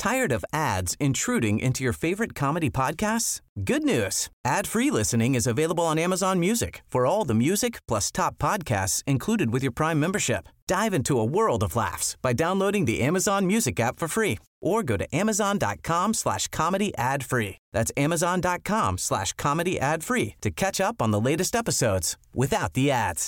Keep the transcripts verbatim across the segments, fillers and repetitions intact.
Tired of ads intruding into your favorite comedy podcasts? Good news. Ad-free listening is available on Amazon Music for all the music plus top podcasts included with your Prime membership. Dive into a world of laughs by downloading the Amazon Music app for free or go to amazon.com slash comedy ad free. That's amazon.com slash comedy ad free to catch up on the latest episodes without the ads.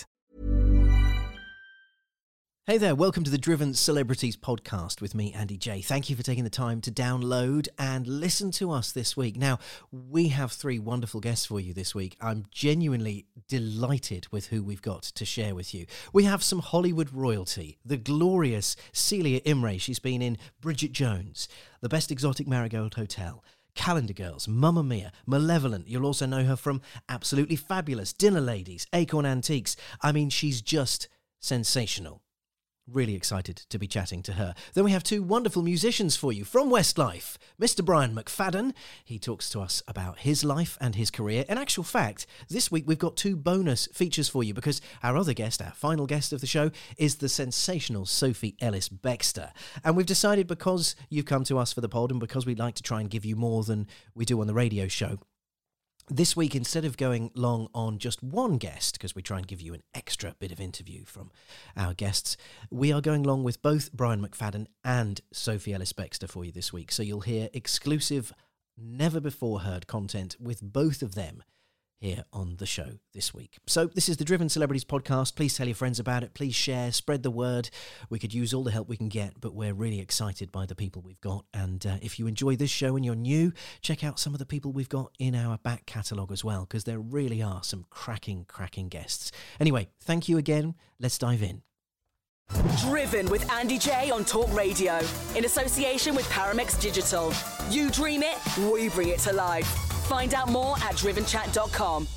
Hey there, welcome to the Driven Celebrities podcast with me, Andy J. Thank you for taking the time to download and listen to us this week. Now, we have three wonderful guests for you this week. I'm genuinely delighted with who we've got to share with you. We have some Hollywood royalty, the glorious Celia Imrie. She's been in Bridget Jones, The Best Exotic Marigold Hotel, Calendar Girls, Mamma Mia, Malevolent. You'll also know her from Absolutely Fabulous, Dinner Ladies, Acorn Antiques. I mean, she's just sensational. Really excited to be chatting to her. Then we have two wonderful musicians for you from Westlife. Mister Brian McFadden, he talks to us about his life and his career. In actual fact, this week we've got two bonus features for you because our other guest, our final guest of the show, is the sensational Sophie Ellis-Bextor. And we've decided because you've come to us for the pod and because we'd like to try and give you more than we do on the radio show, this week, instead of going long on just one guest, because we try and give you an extra bit of interview from our guests, we are going long with both Brian McFadden and Sophie Ellis-Bextor for you this week. So you'll hear exclusive, never-before-heard content with both of them here on the show this week. So this is the Driven Celebrities podcast. Please tell your friends about it. Please share, spread the word. We could use all the help we can get, but we're really excited by the people we've got. And uh, if you enjoy this show and you're new, check out some of the people we've got in our back catalogue as well, because there really are some cracking, cracking guests. Anyway, thank you again. Let's dive in. Driven with Andy J on Talk Radio, in association with Paramex Digital. You dream it, we bring it to life. Find out more at driven chat dot com.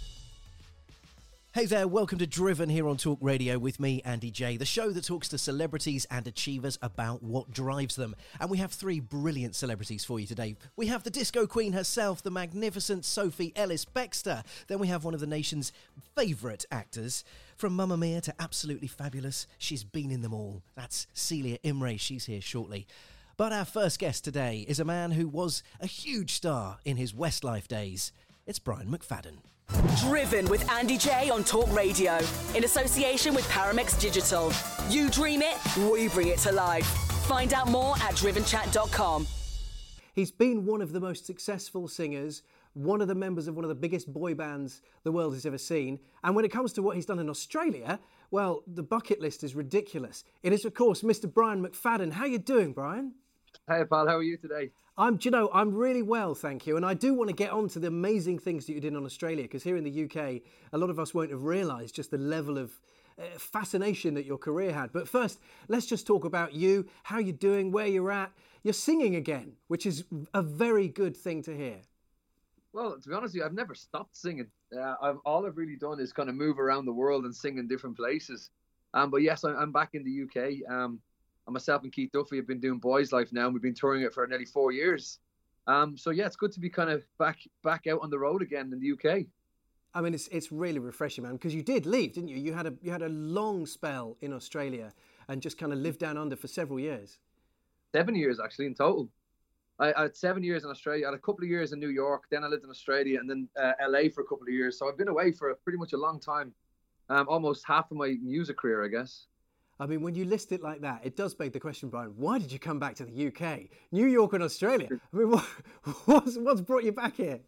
Hey there, welcome to Driven here on Talk Radio with me, Andy J, the show that talks to celebrities and achievers about what drives them. And we have three brilliant celebrities for you today. We have the disco queen herself, the magnificent Sophie Ellis-Bextor. Then we have one of the nation's favourite actors. From Mamma Mia to Absolutely Fabulous, she's been in them all. That's Celia Imrie, she's here shortly. But our first guest today is a man who was a huge star in his Westlife days. It's Brian McFadden. Driven with Andy J on Talk Radio, in association with Paramex Digital. You dream it, we bring it to life. Find out more at driven chat dot com. He's been one of the most successful singers, one of the members of one of the biggest boy bands the world has ever seen. And when it comes to what he's done in Australia, well, the bucket list is ridiculous. It is, of course, Mister Brian McFadden. How you doing, Brian? Hey, pal, how are you today? I'm, do you know, I'm really well, thank you. And I do want to get on to the amazing things that you did in Australia, because here in the U K, a lot of us won't have realised just the level of uh, fascination that your career had. But first, let's just talk about you, how you're doing, where you're at. You're singing again, which is a very good thing to hear. Well, to be honest with you, I've never stopped singing. Uh, I've all I've really done is kind of move around the world and sing in different places. Um, but yes, I'm, I'm back in the U K. Um, and myself and Keith Duffy have been doing Boys Life now, and we've been touring it for nearly four years. Um, so yeah, it's good to be kind of back back out on the road again in the U K. I mean, it's it's really refreshing, man, because you did leave, didn't you? You had a you had a long spell in Australia and just kind of lived down under for several years. Seven years actually in total. I, I had seven years in Australia. I had a couple of years in New York. Then I lived in Australia and then uh, L A for a couple of years. So I've been away for a, pretty much a long time. Um, almost half of my music career, I guess. I mean, when you list it like that, it does beg the question, Brian, why did you come back to the U K? New York and Australia? I mean, what, what's, what's brought you back here?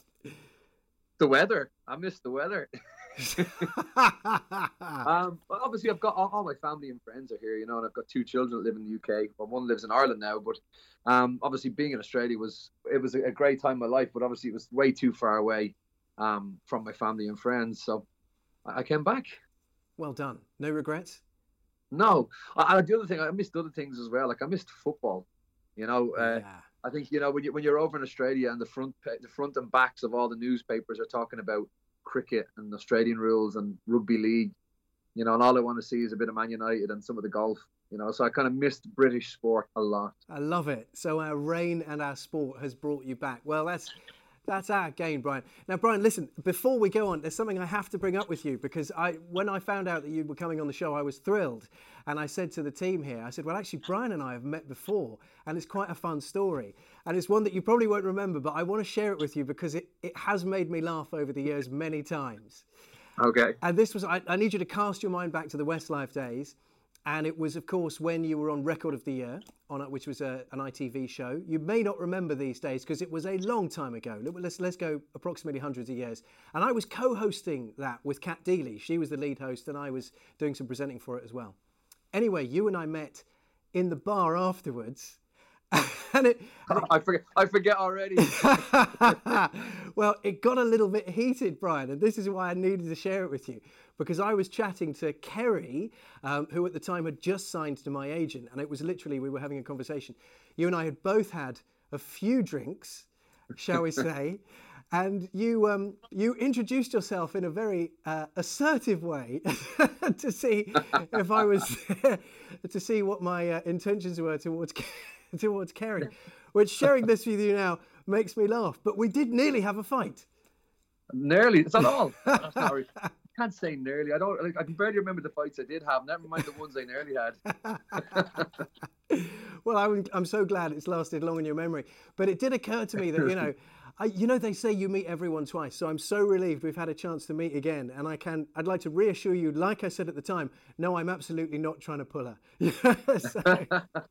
The weather. I miss the weather. um, but obviously, I've got all, all my family and friends are here, you know, and I've got two children that live in the U K. Well, one lives in Ireland now, but um, obviously being in Australia was, it was a great time in my life, but obviously it was way too far away um, from my family and friends. So I, I came back. Well done. No regrets? No. I, I, the other thing, I missed other things as well. Like I missed football, you know. Uh, yeah. I think, you know, when, you, when you're over in Australia and the front, the front and backs of all the newspapers are talking about cricket and Australian rules and rugby league, you know, and all I want to see is a bit of Man United and some of the golf, you know, so I kind of missed British sport a lot. I love it. So our rain and our sport has brought you back. Well, that's That's our gain, Brian. Now, Brian, listen, before we go on, there's something I have to bring up with you, because I, when I found out that you were coming on the show, I was thrilled. And I said to the team here, I said, well, actually, Brian and I have met before, and it's quite a fun story. And it's one that you probably won't remember, but I want to share it with you because it, it has made me laugh over the years many times. Okay. And this was, I, I need you to cast your mind back to the Westlife days. And it was, of course, when you were on Record of the Year, on it, which was a, an I T V show. You may not remember these days because it was a long time ago. Let's, let's go approximately hundreds of years. And I was co-hosting that with Kat Deely. She was the lead host and I was doing some presenting for it as well. Anyway, you and I met in the bar afterwards. and it, and it, I forget. I forget already. Well, it got a little bit heated, Brian, and this is why I needed to share it with you, because I was chatting to Kerry, um, who at the time had just signed to my agent, and it was literally, we were having a conversation. You and I had both had a few drinks, shall we say, and you um, you introduced yourself in a very uh, assertive way to see if I was to see what my uh, intentions were towards. towards Kerry, which sharing this with you now makes me laugh. But we did nearly have a fight. Nearly. It's not all. I'm sorry. I can't say nearly. I don't. Like, I can barely remember the fights I did have. Never mind the ones I nearly had. Well, I'm, I'm so glad it's lasted long in your memory. But it did occur to me that, you know, I, you know, they say you meet everyone twice. So I'm so relieved we've had a chance to meet again. And I can, I'd like to reassure you, like I said at the time, no, I'm absolutely not trying to pull her. so,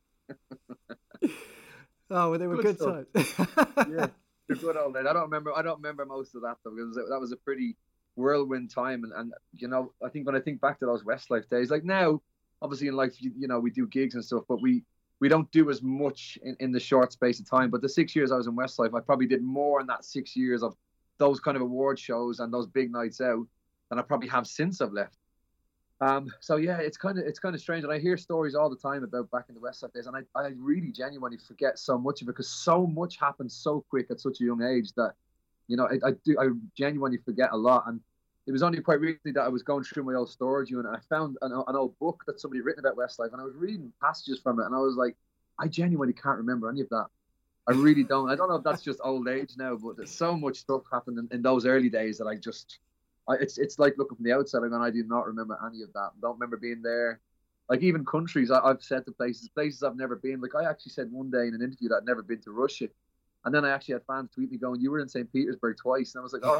oh, well, they were good, good times. Yeah, they're good old days. I don't remember. I don't remember most of that though, because that was a pretty whirlwind time. And, and you know, I think when I think back to those Westlife days, like now, obviously in life, you, you know, we do gigs and stuff, but we we don't do as much in, in the short space of time. But the six years I was in Westlife, I probably did more in that six years of those kind of award shows and those big nights out than I probably have since I've left. Um, so yeah, it's kind of it's kind of strange, and I hear stories all the time about back in the Westlife days, and I, I really genuinely forget so much of it because so much happened so quick at such a young age that, you know, I, I do I genuinely forget a lot. And it was only quite recently that I was going through my old storage unit and I found an, an old book that somebody written about Westlife, and I was reading passages from it, and I was like, I genuinely can't remember any of that. I really don't. I don't know if that's just old age now, but there's so much stuff happened in, in those early days that I just. I, it's it's like looking from the outside. I'm going, I do not remember any of that. Don't remember being there. Like even countries, I, I've said to places, places I've never been. Like I actually said one day in an interview that I'd never been to Russia, and then I actually had fans tweet me going, "You were in Saint Petersburg twice," and I was like, "Oh,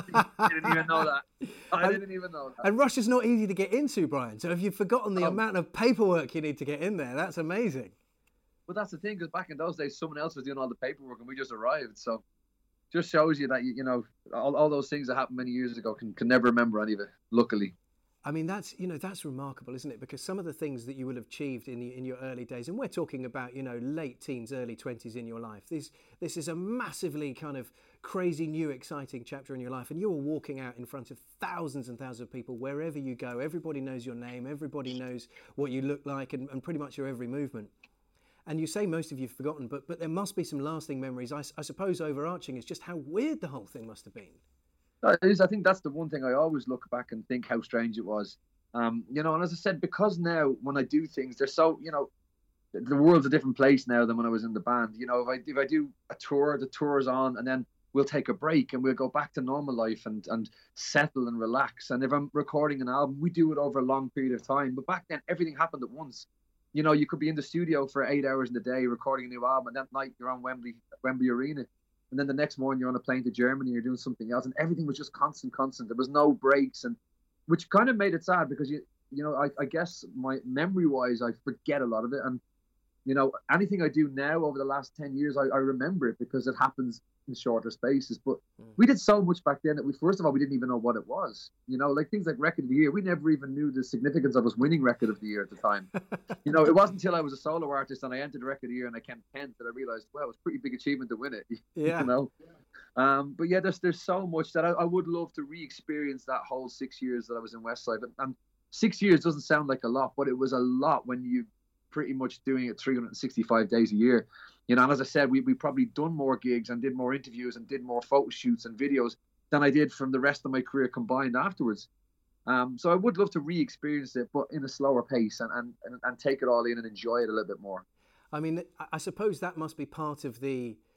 I didn't even know that. I didn't even know that." And Russia's not easy to get into, Brian. So if you've forgotten the oh. amount of paperwork you need to get in there, that's amazing. But that's the thing, because back in those days, someone else was doing all the paperwork, and we just arrived. So. Just shows you that, you, you know, all, all those things that happened many years ago can, can never remember any of it, luckily. I mean, that's, you know, that's remarkable, isn't it? Because some of the things that you will have achieved in the, in your early days, and we're talking about, you know, late teens, early twenties in your life. This, this is a massively kind of crazy, new, exciting chapter in your life. And you're walking out in front of thousands and thousands of people wherever you go. Everybody knows your name. Everybody knows what you look like and, and pretty much your every movement. And you say most of you've forgotten, but but there must be some lasting memories. I, I suppose overarching is just how weird the whole thing must have been. That is, I think that's the one thing I always look back and think how strange it was. Um, you know, and as I said, because now when I do things, they're so, you know, the world's a different place now than when I was in the band. You know, if I if I do a tour, the tour's on, and then we'll take a break and we'll go back to normal life and and settle and relax. And if I'm recording an album, we do it over a long period of time. But back then, everything happened at once. You know, you could be in the studio for eight hours in the day recording a new album, and that night you're on Wembley, Wembley Arena, and then the next morning you're on a plane to Germany, you're doing something else, and everything was just constant, constant. There was no breaks, and which kind of made it sad because you, you know, I, I guess my memory-wise, I forget a lot of it, and you know, anything I do now over the last ten years, I, I remember it because it happens in shorter spaces. But mm. we did so much back then that we, first of all, we didn't even know what it was. You know, like things like Record of the Year, we never even knew the significance of us winning Record of the Year at the time. You know, it wasn't until I was a solo artist and I entered Record of the Year and I came tenth that I realized, well, it was a pretty big achievement to win it. Yeah. You know, um, but yeah, there's there's so much that I, I would love to re-experience that whole six years that I was in Westlife. And, and six years doesn't sound like a lot, but it was a lot when you pretty much doing it three hundred sixty-five days a year. You know, and as I said, we we probably done more gigs and did more interviews and did more photo shoots and videos than I did from the rest of my career combined afterwards. Um, so I would love to re-experience it, but in a slower pace and, and, and, and take it all in and enjoy it a little bit more. I mean, I suppose that must be part of the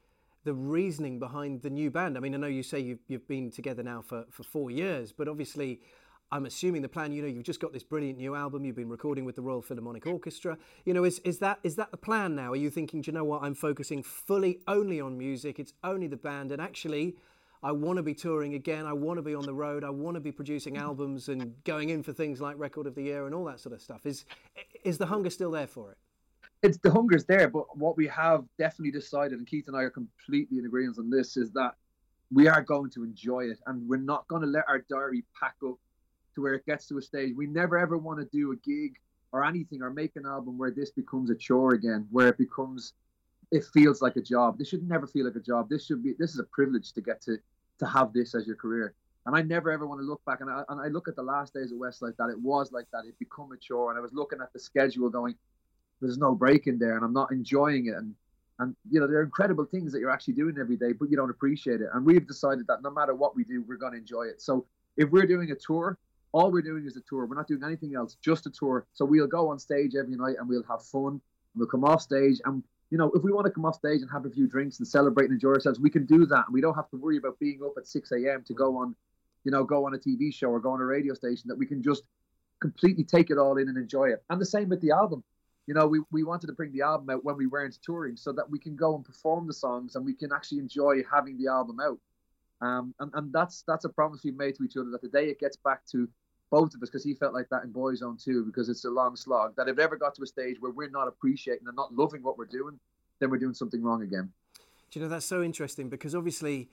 the reasoning behind the new band? I mean, I know you say you've, you've been together now for, for four years, but obviously I'm assuming the plan, you know, you've just got this brilliant new album, you've been recording with the Royal Philharmonic Orchestra. You know, is, is that is that the plan now? Are you thinking, do you know what, I'm focusing fully only on music, it's only the band, and actually I want to be touring again, I want to be on the road, I want to be producing albums and going in for things like Record of the Year and all that sort of stuff. Is is the hunger still there for it? It's the hunger's there, but what we have definitely decided, and Keith and I are completely in agreement on this, is that we are going to enjoy it, and we're not going to let our diary pack up to where it gets to a stage. We never ever want to do a gig or anything or make an album where this becomes a chore again, where it becomes, it feels like a job. This should never feel like a job. This should be, this is a privilege to get to to have this as your career. And I never ever want to look back, and I, and I look at the last days of Westlife that it was like that. It become a chore, and I was looking at the schedule going, there's no break in there, and I'm not enjoying it. And and you know, there are incredible things that you're actually doing every day, but you don't appreciate it. And we've decided that no matter what we do, we're going to enjoy it. So if we're doing a tour, all we're doing is a tour. We're not doing anything else, just a tour. So we'll go on stage every night and we'll have fun. We'll come off stage, and you know, if we want to come off stage and have a few drinks and celebrate and enjoy ourselves, we can do that. And we don't have to worry about being up at six a.m. to go on, you know, go on a T V show or go on a radio station. That we can just completely take it all in and enjoy it. And the same with the album. You know, we, we wanted to bring the album out when we weren't touring so that we can go and perform the songs and we can actually enjoy having the album out. Um, and, and that's that's a promise we've made to each other, that the day it gets back to both of us, because he felt like that in Boyzone too, because it's a long slog, that if it ever got to a stage where we're not appreciating and not loving what we're doing, then we're doing something wrong again. Do you know, that's so interesting, because obviously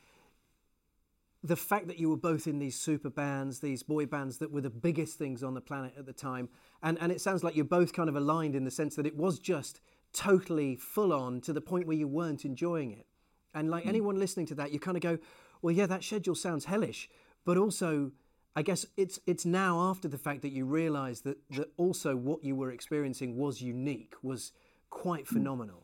the fact that you were both in these super bands, these boy bands that were the biggest things on the planet at the time, and, and it sounds like you're both kind of aligned in the sense that it was just totally full on to the point where you weren't enjoying it. And like mm. anyone listening to that, you kind of go, well, yeah, that schedule sounds hellish, but also I guess it's it's now after the fact that you realise that, that also what you were experiencing was unique, was quite phenomenal.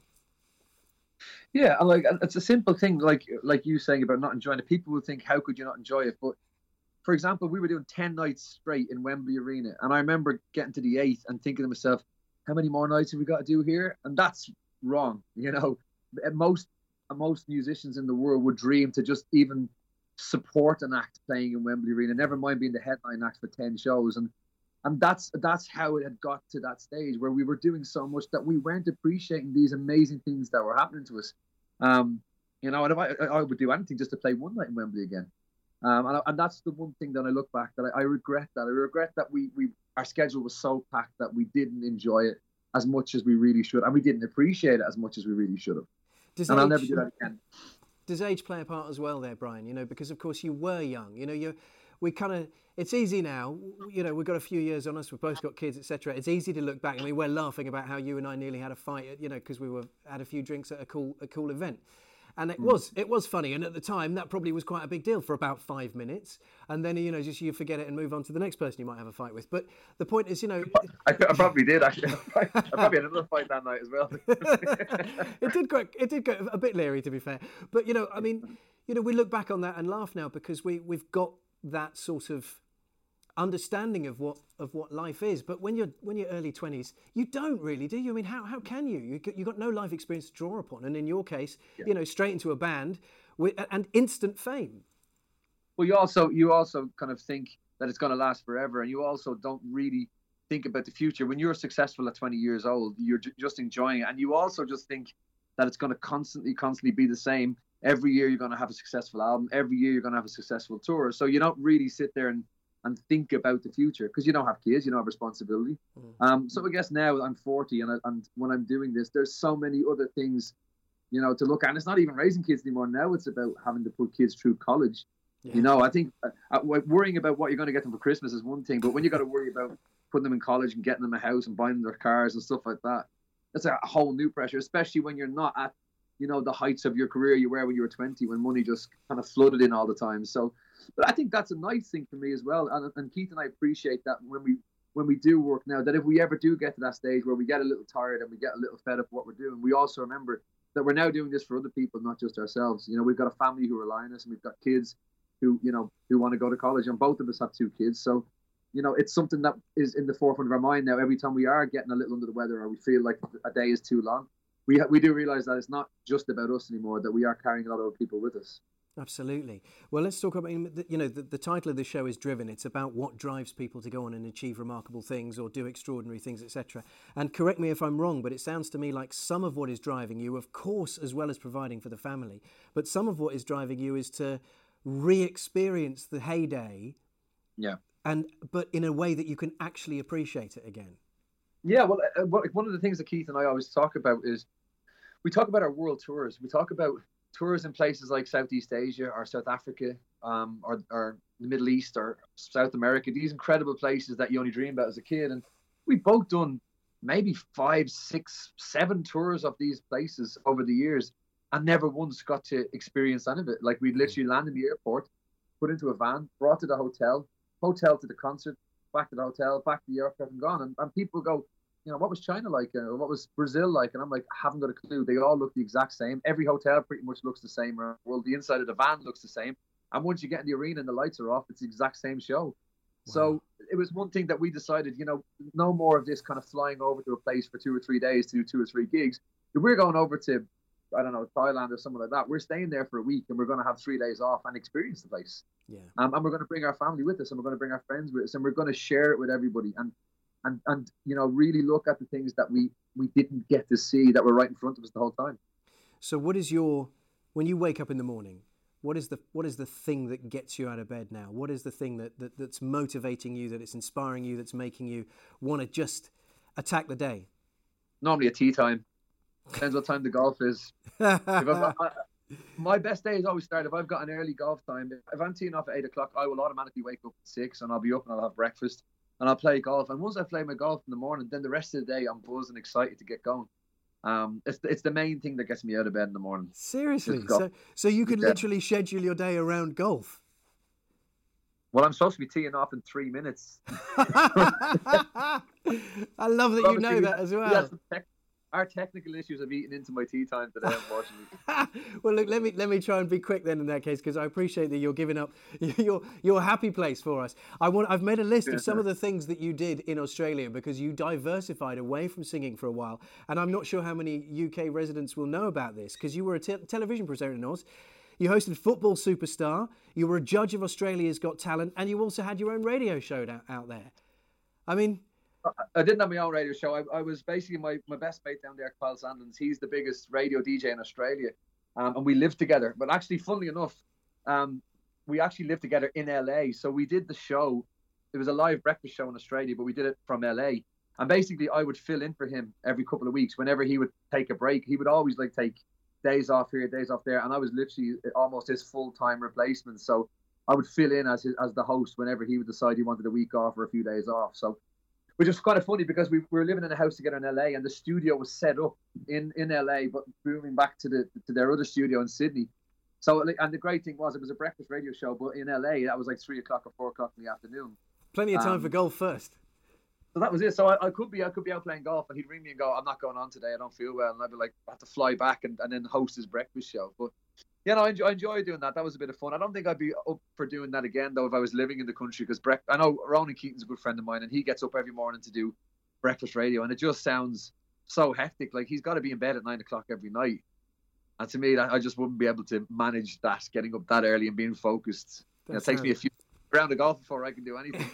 Yeah, and like it's a simple thing, like like you saying about not enjoying it. People will think, how could you not enjoy it? But for example, we were doing ten nights straight in Wembley Arena, and I remember getting to the eighth and thinking to myself, how many more nights have we got to do here? And that's wrong. You know, most most musicians in the world would dream to just even support an act playing in Wembley Arena, never mind being the headline act for ten shows. And and that's that's how it had got to that stage where we were doing so much that we weren't appreciating these amazing things that were happening to us. Um, you know, and if I, I would do anything just to play one night in Wembley again. Um, and, and that's the one thing that I look back that I, I regret that. I regret that we, we our schedule was so packed that we didn't enjoy it as much as we really should, and we didn't appreciate it as much as we really should have. Does and age, I'll never do that again. Does age play a part as well there, Brian? You know, because of course you were young. You know, you we kind of, it's easy now, you know, we've got a few years on us, we've both got kids, et cetera. It's easy to look back. I mean, we're laughing about how you and I nearly had a fight, at, you know, because we were had a few drinks at a cool a cool event. And it mm. was it was funny. And at the time, that probably was quite a big deal for about five minutes. And then, you know, just you forget it and move on to the next person you might have a fight with. But the point is, you know... I, I probably did, actually. I probably had another fight that night as well. it did go, it did go a bit leery, to be fair. But, you know, I mean, you know, we look back on that and laugh now because we, we've got that sort of understanding of what of what life is. But when you're when you're early twenties, you don't really, do you? I mean, how how can you? You you got no life experience to draw upon, and in your case, yeah. you know, straight into a band with and instant fame. Well, you also you also kind of think that it's going to last forever, and you also don't really think about the future. When you're successful at twenty years old, you're j- just enjoying it, and you also just think that it's going to constantly constantly be the same. Every year you're going to have a successful album. Every year you're going to have a successful tour. So you don't really sit there and and think about the future because you don't have kids, you don't have responsibility. Mm. Um, so I guess now I'm forty and, I, and when I'm doing this, there's so many other things, you know, to look at. And it's not even raising kids anymore. Now it's about having to put kids through college. Yeah. You know, I think uh, uh, worrying about what you're going to get them for Christmas is one thing, but when you got to worry about putting them in college and getting them a house and buying them their cars and stuff like that, that's a whole new pressure, especially when you're not at, you know, the heights of your career you were when you were twenty, when money just kind of flooded in all the time. So, but I think that's a nice thing for me as well. And, and Keith and I appreciate that when we when we do work now, that if we ever do get to that stage where we get a little tired and we get a little fed up with what we're doing, we also remember that we're now doing this for other people, not just ourselves. You know, we've got a family who rely on us, and we've got kids who, you know, who want to go to college, and both of us have two kids. So, you know, it's something that is in the forefront of our mind now. Every time we are getting a little under the weather or we feel like a day is too long, we we do realize that it's not just about us anymore, that we are carrying a lot of people with us. Absolutely. Well, let's talk about, you know, the, the title of the show is Driven. It's about what drives people to go on and achieve remarkable things or do extraordinary things, et cetera. And correct me if I'm wrong, but it sounds to me like some of what is driving you, of course, as well as providing for the family, but some of what is driving you is to re-experience the heyday. Yeah. And but in a way that you can actually appreciate it again. Yeah, well, uh, one of the things that Keith and I always talk about is we talk about our world tours. We talk about tours in places like Southeast Asia or South Africa, um, or, or the Middle East or South America, these incredible places that you only dream about as a kid. And we've both done maybe five, six, seven tours of these places over the years and never once got to experience any of it. Like we'd literally land in the airport, put into a van, brought to the hotel, hotel to the concert, back to the hotel, back to the airport and gone. And, and people go, you know, what was China like? Uh, what was Brazil like? And I'm like, I haven't got a clue. They all look the exact same. Every hotel pretty much looks the same around the world. The inside of the van looks the same. And once you get in the arena and the lights are off, it's the exact same show. Wow. So it was one thing that we decided, you know, no more of this kind of flying over to a place for two or three days to do two or three gigs. If we're going over to, I don't know, Thailand or something like that, we're staying there for a week and we're going to have three days off and experience the place. Yeah. Um, and we're going to bring our family with us and we're going to bring our friends with us and we're going to share it with everybody. And And, and you know, really look at the things that we, we didn't get to see that were right in front of us the whole time. So what is your, when you wake up in the morning, what is the what is the thing that gets you out of bed now? What is the thing that, that that's motivating you, that it's inspiring you, that's making you want to just attack the day? Normally a tea time. Depends what time the golf is. If I've got, I, my best days always start if I've got an early golf time. If I'm teeing off at eight o'clock, I will automatically wake up at six and I'll be up and I'll have breakfast. And I'll play golf. And once I play my golf in the morning, then the rest of the day I'm buzzed and excited to get going. Um, it's it's the main thing that gets me out of bed in the morning. Seriously? So so you could yeah. literally schedule your day around golf? Well, I'm supposed to be teeing off in three minutes. I love that you know that as well. Yes, our technical issues have eaten into my tea time today, unfortunately. Well, look, let me let me try and be quick then in that case, because I appreciate that you're giving up your your happy place for us. I want I've made a list of some of the things that you did in Australia because you diversified away from singing for a while, and I'm not sure how many U K residents will know about this because you were a te- television presenter in Oz. You hosted Football Superstar. You were a judge of Australia's Got Talent, and you also had your own radio show out, out there. I mean. I didn't have my own radio show. I, I was basically my, my best mate down there, Kyle Sandens. He's the biggest radio D J in Australia. Um, and we lived together. But actually, funnily enough, um, we actually lived together in L A. So we did the show. It was a live breakfast show in Australia, but we did it from L A. And basically, I would fill in for him every couple of weeks. Whenever he would take a break, he would always like take days off here, days off there. And I was literally almost his full-time replacement. So I would fill in as his, as the host whenever he would decide he wanted a week off or a few days off. So which is kind of funny because we, we were living in a house together in L A and the studio was set up in, in L A, but moving back to the to their other studio in Sydney. So, and the great thing was it was a breakfast radio show, but in L A, that was like three o'clock or four o'clock in the afternoon. Plenty of time um, for golf first. So that was it. So I, I could be I could be out playing golf and he'd ring me and go, I'm not going on today, I don't feel well. And I'd be like, I have to fly back and, and then host his breakfast show. But yeah, no, I enjoy, I enjoy doing that. That was a bit of fun. I don't think I'd be up for doing that again, though, if I was living in the country. Because bre- I know Ronan Keaton's a good friend of mine, and he gets up every morning to do breakfast radio, and it just sounds so hectic. Like he's got to be in bed at nine o'clock every night. And to me, that, I just wouldn't be able to manage that, getting up that early and being focused. You know, it takes me a few round of golf before I can do anything.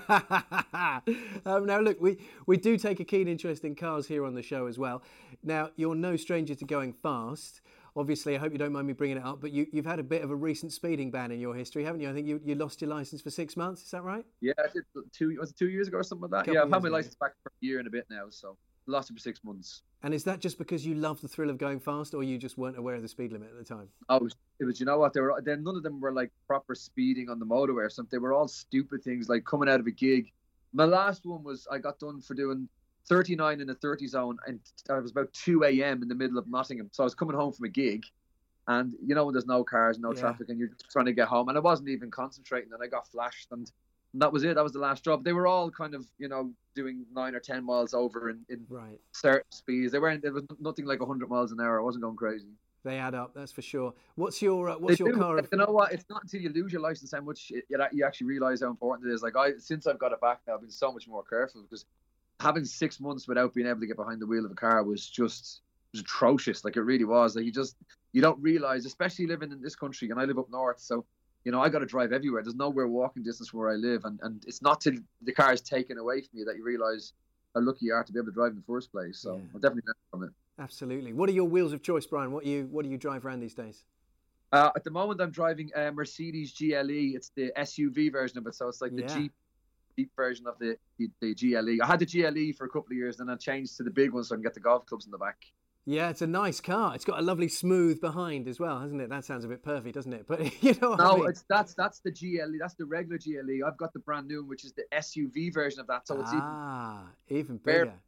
um, now, look, we, we do take a keen interest in cars here on the show as well. Now, you're no stranger to going fast. Obviously, I hope you don't mind me bringing it up, but you, you've had a bit of a recent speeding ban in your history, haven't you? I think you, you lost your licence for six months, is that right? Yeah, I did two, was it two years ago or something like that? Yeah, I've had my licence back for a year and a bit now, so lost it for six months. And is that just because you love the thrill of going fast, or you just weren't aware of the speed limit at the time? Oh, it was, it was you know what, they were, then none of them were like proper speeding on the motorway or something. They were all stupid things like coming out of a gig. My last one was, I got done for doing thirty-nine in the thirty zone, and it was about two a.m. in the middle of Nottingham. So I was coming home from a gig. And you know when there's no cars, no yeah. traffic, and you're just trying to get home. And I wasn't even concentrating, and I got flashed, and, and that was it. That was the last job. They were all kind of, you know, doing nine or ten miles over in, in right. certain speeds. They weren't. There was nothing like a hundred miles an hour. I wasn't going crazy. They add up, that's for sure. What's your uh, what's they your do. car? You know what? It's not until you lose your license how much it, you actually realize how important it is. Like I, since I've got it back now, I've been so much more careful because having six months without being able to get behind the wheel of a car was just was atrocious. Like, it really was. Like, you just, you don't realize, especially living in this country, and I live up north, so, you know, I got to drive everywhere. There's nowhere walking distance from where I live, and, and it's not till the car is taken away from you that you realize how lucky you are to be able to drive in the first place. So yeah. I'll definitely learn from it. Absolutely. What are your wheels of choice, Brian? What you what do you drive around these days? Uh, at the moment, I'm driving a Mercedes G L E. It's the S U V version of it, so it's like the yeah. Jeep, Jeep version of the, the the G L E. I had the G L E for a couple of years, then I changed to the big one so I can get the golf clubs in the back. Yeah, it's a nice car. It's got a lovely smooth behind as well, hasn't it? That sounds a bit perfect, doesn't it? But you know what no, I mean? it's that's that's the G L E. That's the regular G L E. I've got the brand new one, which is the S U V version of that. So it's ah, even, even bigger. Bare,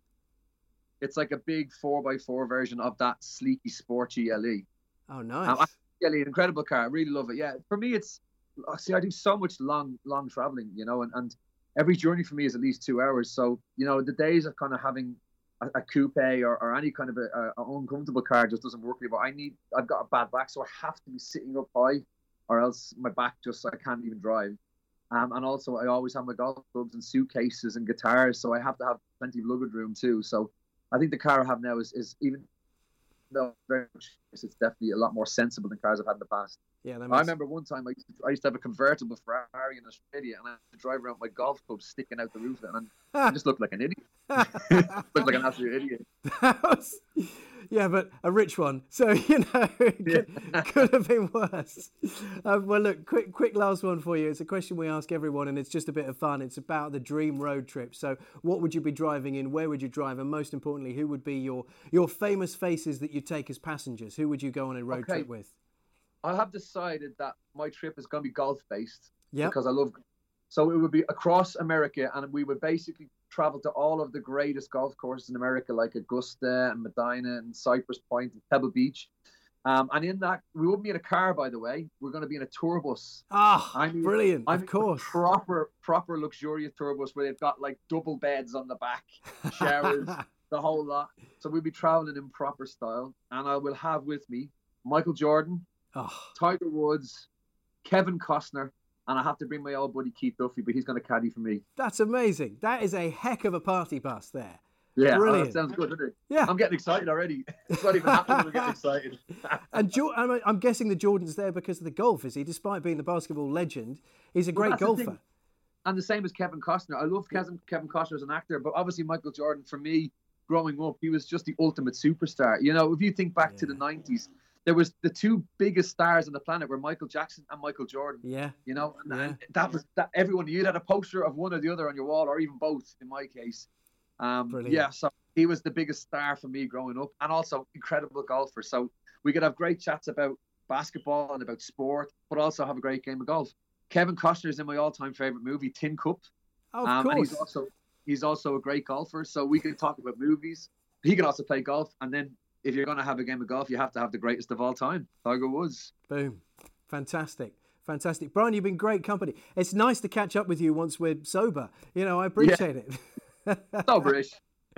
it's like a big four by four version of that sleeky sport G L E. Oh, nice. Um, G L E, an incredible car. I really love it. Yeah, for me, it's see, I do so much long, long traveling, you know, and, and every journey for me is at least two hours. So, you know, the days of kind of having a, a coupe or, or any kind of a, a, a uncomfortable car just doesn't work for me. But I need, I've got a bad back, so I have to be sitting up high, or else my back just, I can't even drive. Um, and also, I always have my golf clubs and suitcases and guitars, so I have to have plenty of luggage room too. So I think the car I have now is, is even though very much, it's definitely a lot more sensible than cars I've had in the past. Yeah, that I remember one time I used, to, I used to have a convertible Ferrari in Australia, and I had to drive around with my golf club sticking out the roof, and I just looked like an idiot. Looked like an absolute idiot. That was, yeah, but a rich one, so you know it could, yeah. could have been worse. Um, well, look, quick, quick last one for you. It's a question we ask everyone, and it's just a bit of fun. It's about the dream road trip. So, what would you be driving in? Where would you drive? And most importantly, who would be your your famous faces that you take as passengers? Who would you go on a road okay. trip with? I have decided that my trip is going to be golf based yep. because I love. So it would be across America, and we would basically travel to all of the greatest golf courses in America, like Augusta and Medina and Cypress Point and Pebble Beach. Um, and in that, we wouldn't be in a car, by the way. We're going to be in a tour bus. Ah, I mean, brilliant! I of mean, course, proper, proper luxurious tour bus where they've got like double beds on the back, showers, the whole lot. So we'll be traveling in proper style, and I will have with me Michael Jordan. Oh. Tiger Woods, Kevin Costner, and I have to bring my old buddy Keith Duffy, but he's going to caddy for me. That's amazing. That is a heck of a party bus there. Yeah, brilliant. Oh, that sounds good, doesn't it? Yeah. I'm getting excited already. It's not even happening, I'm getting excited. And jo- I'm guessing the Jordan's there because of the golf, is he? Despite being the basketball legend, he's a great well, golfer. The and the same as Kevin Costner. I love Kevin, Kevin Costner as an actor, but obviously Michael Jordan, for me, growing up, he was just the ultimate superstar. You know, if you think back yeah. to the nineties, there was the two biggest stars on the planet were Michael Jackson and Michael Jordan. Yeah. You know, and, yeah. and that was that everyone, you had a poster of one or the other on your wall, or even both in my case. Um, Brilliant. Yeah, so he was the biggest star for me growing up, and also incredible golfer. So we could have great chats about basketball and about sport, but also have a great game of golf. Kevin Costner is in my all-time favorite movie, Tin Cup. Oh, of um, course. And he's also, he's also a great golfer, so we could talk about movies. He can also play golf, and then if you're going to have a game of golf, you have to have the greatest of all time, Tiger Woods. Boom. Fantastic. Fantastic. Brian, you've been great company. It's nice to catch up with you once we're sober. You know, I appreciate yeah. it. Soberish.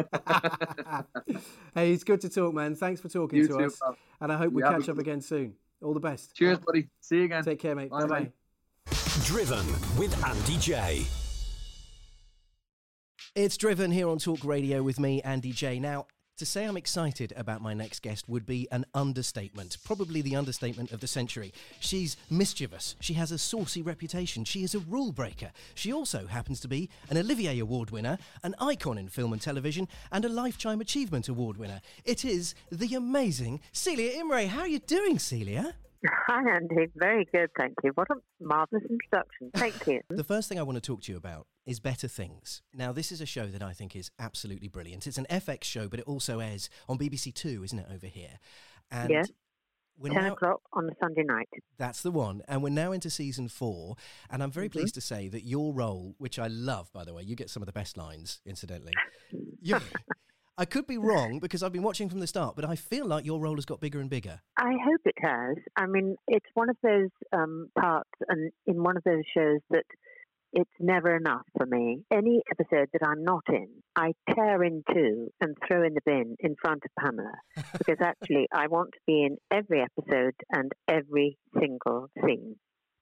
Hey, it's good to talk, man. Thanks for talking you to too, us. Pal. And I hope we yeah, catch up again soon. All the best. Cheers, buddy. See you again. Take care, mate. Bye, Bye-bye. mate. Driven with Andy J. It's Driven here on Talk Radio with me, Andy J. Now, to say I'm excited about my next guest would be an understatement, probably the understatement of the century. She's mischievous, she has a saucy reputation, she is a rule breaker. She also happens to be an Olivier Award winner, an icon in film and television, and a Lifetime Achievement Award winner. It is the amazing Celia Imrie. How are you doing, Celia? Hi, Andy. Very good, thank you. What a marvellous introduction. Thank you. The first thing I want to talk to you about is Better Things. Now, this is a show that I think is absolutely brilliant. It's an F X show, but it also airs on B B C Two, isn't it, over here? And yes, we're ten now, o'clock on a Sunday night. That's the one. And we're now into season four. And I'm very mm-hmm. pleased to say that your role, which I love, by the way, you get some of the best lines, incidentally. you, I could be wrong because I've been watching from the start, but I feel like your role has got bigger and bigger. I hope it has. I mean, it's one of those um, parts and in one of those shows that it's never enough for me. Any episode that I'm not in, I tear into and throw in the bin in front of Pamela because actually I want to be in every episode and every single scene.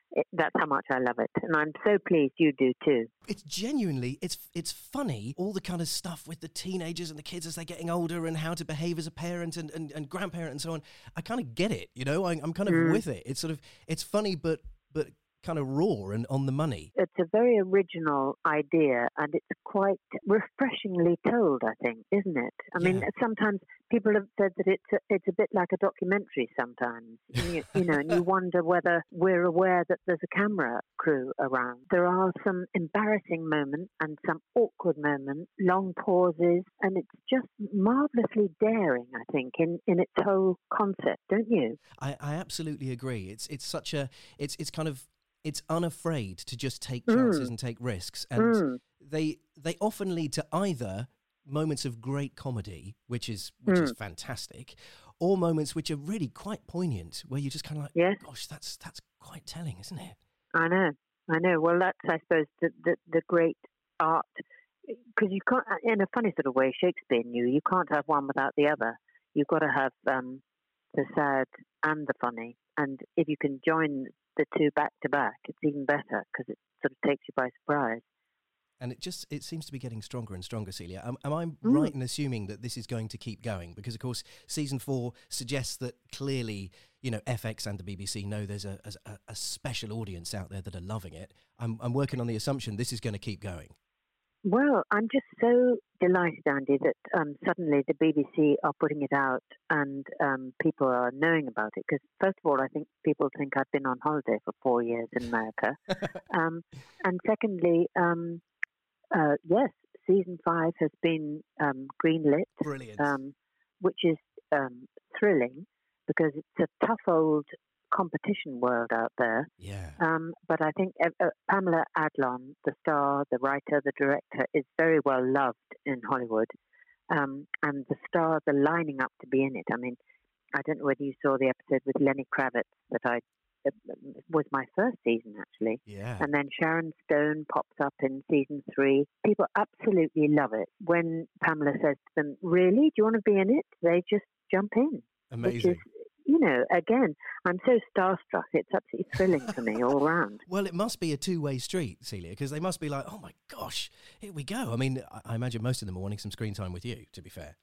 it, that's how much I love it. And I'm so pleased you do too. It's genuinely, it's it's funny, all the kind of stuff with the teenagers and the kids as they're getting older and how to behave as a parent and, and, and grandparent and so on. I kind of get it, you know, I, I'm kind of Mm. with it. It's sort of, it's funny, but but kind of raw and on the money. It's a very original idea, and it's quite refreshingly told, I think, isn't it? I mean, Yeah. sometimes people have said that it's a, it's a bit like a documentary sometimes, and you, you know, and you wonder whether we're aware that there's a camera crew around. There are some embarrassing moments and some awkward moments, long pauses, and it's just marvellously daring, I think, in, in its whole concept, don't you? I, I absolutely agree. It's it's such a, it's it's kind of, it's unafraid to just take Mm. chances and take risks. And Mm. they they often lead to either moments of great comedy, which is which is Mm. fantastic, or moments which are really quite poignant, where you're just kind of like, Yes. gosh, that's that's quite telling, isn't it? I know, I know. Well, that's, I suppose, the, the, the great art, because you can't, in a funny sort of way, Shakespeare knew you can't have one without the other. You've got to have um, the sad and the funny, and if you can join the two back to back, it's even better because it sort of takes you by surprise. And it just it seems to be getting stronger and stronger, Celia. Am, am I Mm. right in assuming that this is going to keep going? Because, of course, season four suggests that clearly, you know, F X and the B B C know there's a, a, a special audience out there that are loving it. I'm, I'm working on the assumption this is going to keep going. Well, I'm just so delighted, Andy, that um, suddenly the B B C are putting it out and um, people are knowing about it. Because, first of all, I think people think I've been on holiday for four years in America. um, and secondly, um, uh, yes, season five has been um, greenlit, Brilliant. um, which is um, thrilling because it's a tough old competition world out there. Yeah. Um, but I think uh, uh, Pamela Adlon, the star, the writer, the director, is very well loved in Hollywood. Um, and the stars are lining up to be in it. I mean, I don't know whether you saw the episode with Lenny Kravitz that I it was my first season, actually. Yeah. And then Sharon Stone pops up in season three. People absolutely love it. When Pamela says to them, really, do you want to be in it? They just jump in. Amazing. Which is, you know, again, I'm so starstruck. It's absolutely thrilling for me all round. Well, it must be a two-way street, Celia, because they must be like, oh, my gosh, here we go. I mean, I, I imagine most of them are wanting some screen time with you, to be fair.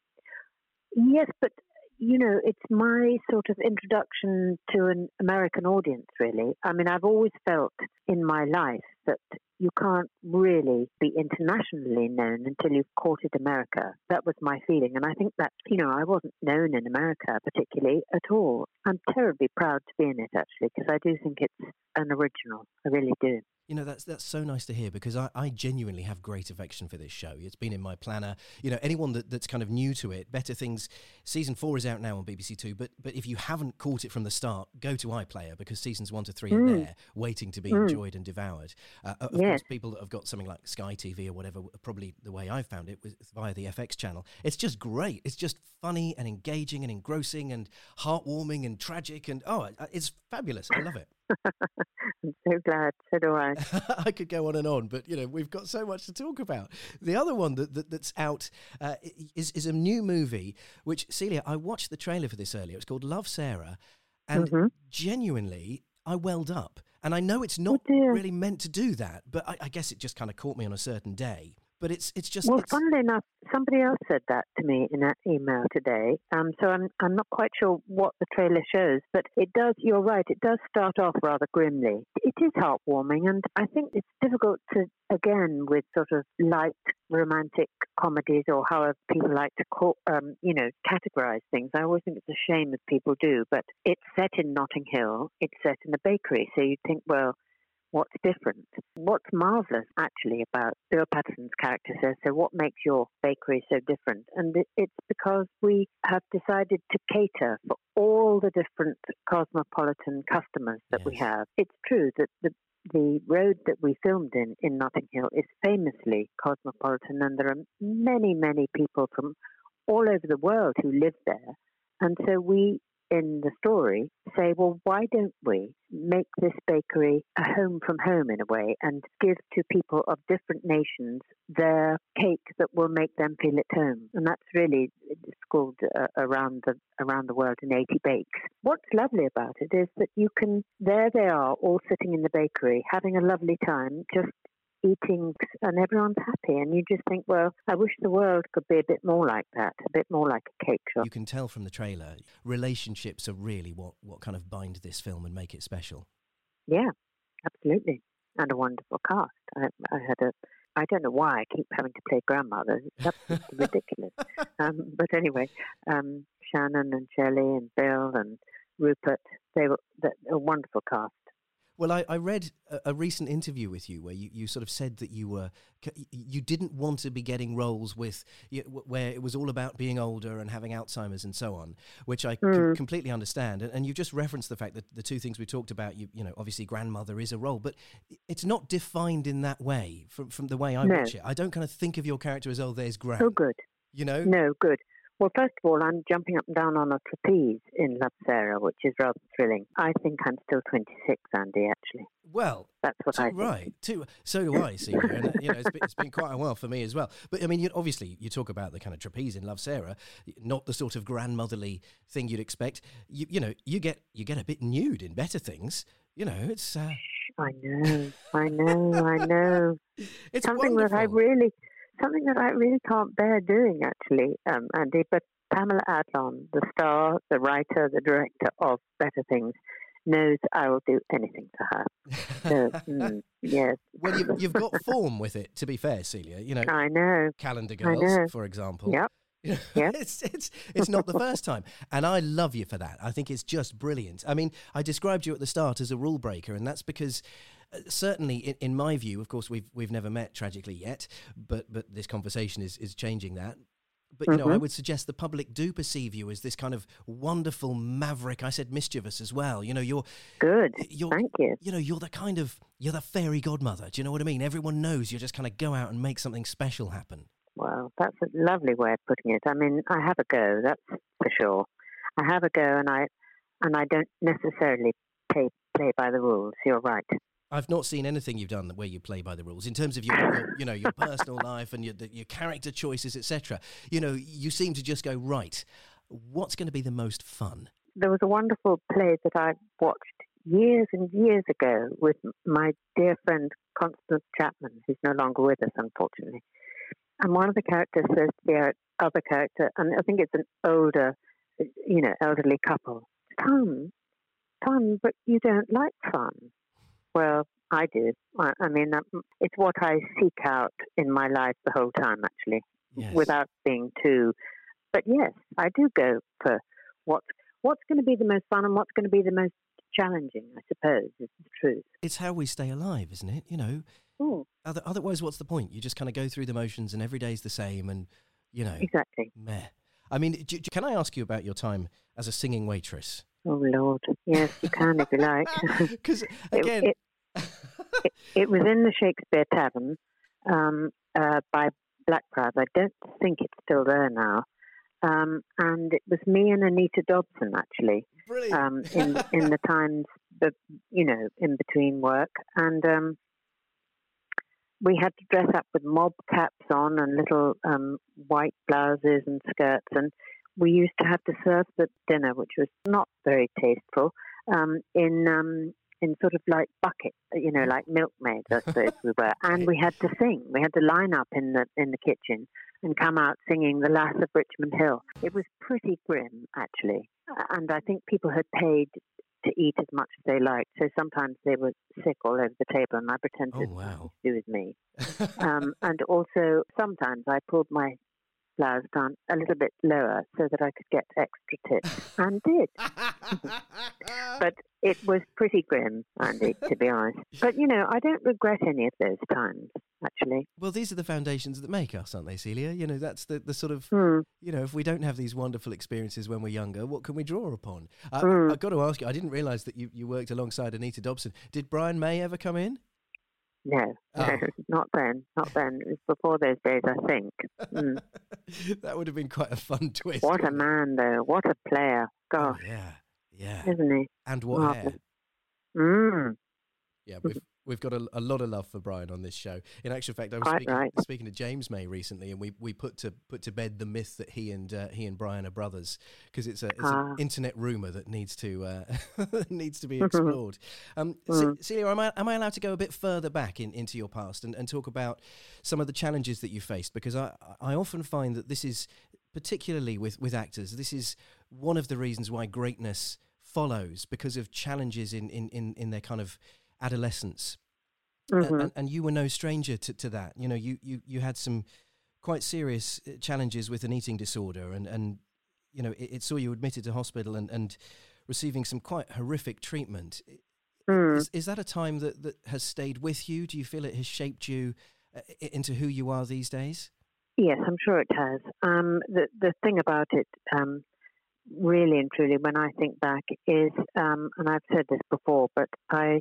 Yes, but, you know, it's my sort of introduction to an American audience, really. I mean, I've always felt in my life that you can't really be internationally known until you've courted America. That was my feeling. And I think that, you know, I wasn't known in America particularly at all. I'm terribly proud to be in it, actually, because I do think it's an original. I really do. You know, that's that's so nice to hear because I, I genuinely have great affection for this show. It's been in my planner. You know, anyone that, that's kind of new to it, Better Things, season four is out now on B B C Two, but but if you haven't caught it from the start, go to iPlayer because seasons one to three Mm. are there waiting to be Mm. enjoyed and devoured. Uh, of Yes. course, people that have got something like Sky T V or whatever, probably the way I found it was via the F X channel. It's just great. It's just funny and engaging and engrossing and heartwarming and tragic and, oh, it's fabulous. I love it. I'm so glad. So do I. I could go on and on, but you know we've got so much to talk about. The other one that, that that's out uh, is is a new movie. Which Celia, I watched the trailer for this earlier. It's called Love, Sarah, and Mhm. genuinely I welled up. And I know it's not Oh, dear. really meant to do that, but I, I guess it just kind of caught me on a certain day. But it's it's just Well, it's, funnily enough, somebody else said that to me in an email today. Um, so I'm I'm not quite sure what the trailer shows, but it does. You're right. It does start off rather grimly. It is heartwarming, and I think it's difficult to again with sort of light romantic comedies or however people like to call, um, you know, categorize things. I always think it's a shame if people do, but it's set in Notting Hill. It's set in a bakery, so you think, well, what's different? What's marvellous, actually, about Bill Patterson's character says, so what makes your bakery so different? And it's because we have decided to cater for all the different cosmopolitan customers that Yes. we have. It's true that the the road that we filmed in, in Notting Hill, is famously cosmopolitan, and there are many, many people from all over the world who live there. And so we in the story say, well, why don't we make this bakery a home from home in a way and give to people of different nations their cake that will make them feel at home? And that's really, it's called uh, around the around the world in eighty bakes. What's lovely about it is that you can, there they are all sitting in the bakery having a lovely time, just eating, and everyone's happy, and you just think, well, I wish the world could be a bit more like that, a bit more like a cake shop. You can tell from the trailer, relationships are really what, what kind of bind this film and make it special. Yeah, absolutely. And a wonderful cast. I, I had a, I don't know why I keep having to play grandmother. It's absolutely ridiculous. Um, but anyway, um, Shannon and Shelley and Bill and Rupert, they were a wonderful cast. Well, I, I read a, a recent interview with you where you, you sort of said that you were you didn't want to be getting roles with where it was all about being older and having Alzheimer's and so on, which I mm. c- completely understand. And, and you've just referenced the fact that the two things we talked about, you you know, obviously grandmother is a role, but it's not defined in that way from from the way I no. watch it. I don't kind of think of your character as, oh, there's Gran. Oh, good. You know? No, good. Well, first of all, I'm jumping up and down on a trapeze in Love, Sarah, which is rather thrilling. I think I'm still twenty-six, Andy, actually. Well, that's what I think. Right. Too, so do I, see. And, you know, it's been, it's been quite a while for me as well. But, I mean, you, obviously, you talk about the kind of trapeze in Love, Sarah, not the sort of grandmotherly thing you'd expect. You, you know, you get you get a bit nude in Better Things. You know, it's... Uh... I know, I know, I know. It's Something wonderful. that I really... Something that I really can't bear doing, actually, um, Andy. But Pamela Adlon, the star, the writer, the director of Better Things, knows I will do anything for her. So, mm, yes. Well, you've, you've got form with it, to be fair, Celia. You know, I know. Calendar Girls, for example. Yep. Yep. it's it's it's not the first time, and I love you for that. I think it's just brilliant. I mean, I described you at the start as a rule breaker, and that's because uh, certainly, in, in my view, of course, we've we've never met tragically yet, but but this conversation is is changing that. But, you mm-hmm. know, I would suggest the public do perceive you as this kind of wonderful maverick. I said mischievous as well. You know, you're... Good. You're, Thank you. You know, you're the kind of... You're the fairy godmother. Do you know what I mean? Everyone knows you just kind of go out and make something special happen. Well, that's a lovely way of putting it. I mean, I have a go, that's for sure. I have a go, and I and I don't necessarily play, play by the rules. You're right. I've not seen anything you've done where you play by the rules in terms of your, your you know, your personal life and your your character choices, et cetera. You know, you seem to just go, right, what's going to be the most fun? There was a wonderful play that I watched years and years ago with my dear friend Constance Chapman, who's no longer with us, unfortunately. And one of the characters says to the other character, and I think it's an older, you know, elderly couple, Tom, Tom, but you don't like fun. Well, I do. I, I mean, it's what I seek out in my life the whole time, actually, yes. Without being too. But yes, I do go for what's what's going to be the most fun and what's going to be the most challenging, I suppose, is the truth. It's how we stay alive, isn't it? You know, mm. other, otherwise, what's the point? You just kind of go through the motions and every day's the same and, you know. Exactly. Meh. I mean, do, can I ask you about your time as a singing waitress? Oh, Lord. Yes, you can if you like. Because, again... It, it, it, it was in the Shakespeare Tavern um, uh, by Blackfriars. I don't think it's still there now. Um, and it was me and Anita Dobson, actually, um, in in the times, that, you know, in between work. And um, we had to dress up with mob caps on and little um, white blouses and skirts. And we used to have to serve the dinner, which was not very tasteful, um, in... Um, in sort of like buckets, you know, like milkmaids, I suppose we were. And we had to sing. We had to line up in the in the kitchen and come out singing The Lass of Richmond Hill. It was pretty grim, actually. And I think people had paid to eat as much as they liked. So sometimes they were sick all over the table, and I pretended oh, wow. to do with me. um, and also, sometimes I pulled my blouse down a little bit lower so that I could get extra tips, and did. But it was pretty grim, Andy, to be honest. But, you know, I don't regret any of those times, actually. Well, these are the foundations that make us, aren't they, Celia? You know, that's the, the sort of, mm. you know, if we don't have these wonderful experiences when we're younger, what can we draw upon? Uh, mm. I've got to ask you, I didn't realise that you, you worked alongside Anita Dobson. Did Brian May ever come in? No, oh. no, not then, not then. It was before those days, I think. Mm. That would have been quite a fun twist. What a man, though. What a player. Gosh. Oh, yeah. Yeah. Isn't he? And what Oh. hair. Mm. Yeah, we've we've got a, a lot of love for Brian on this show. In actual fact, I was Quite speaking, right. speaking to James May recently, and we, we put to put to bed the myth that he and uh, he and Brian are brothers, because it's a it's Ah. an internet rumor that needs to uh, needs to be explored. Um, Mm. Ce- Celia, am I am I allowed to go a bit further back in, into your past and, and talk about some of the challenges that you faced? Because I I often find that this is, particularly with with actors, this is one of the reasons why greatness follows, because of challenges in in in, in their kind of adolescence. Mhm. Uh, and, and you were no stranger to, to that. You know, you, you, you had some quite serious uh, challenges with an eating disorder, and, and you know, it, it saw you admitted to hospital and, and receiving some quite horrific treatment. Mm. Is, is that a time that, that has stayed with you? Do you feel it has shaped you uh, i- into who you are these days? Yes, I'm sure it has. Um, the the thing about it, um, really and truly, when I think back, is, um, and I've said this before, but I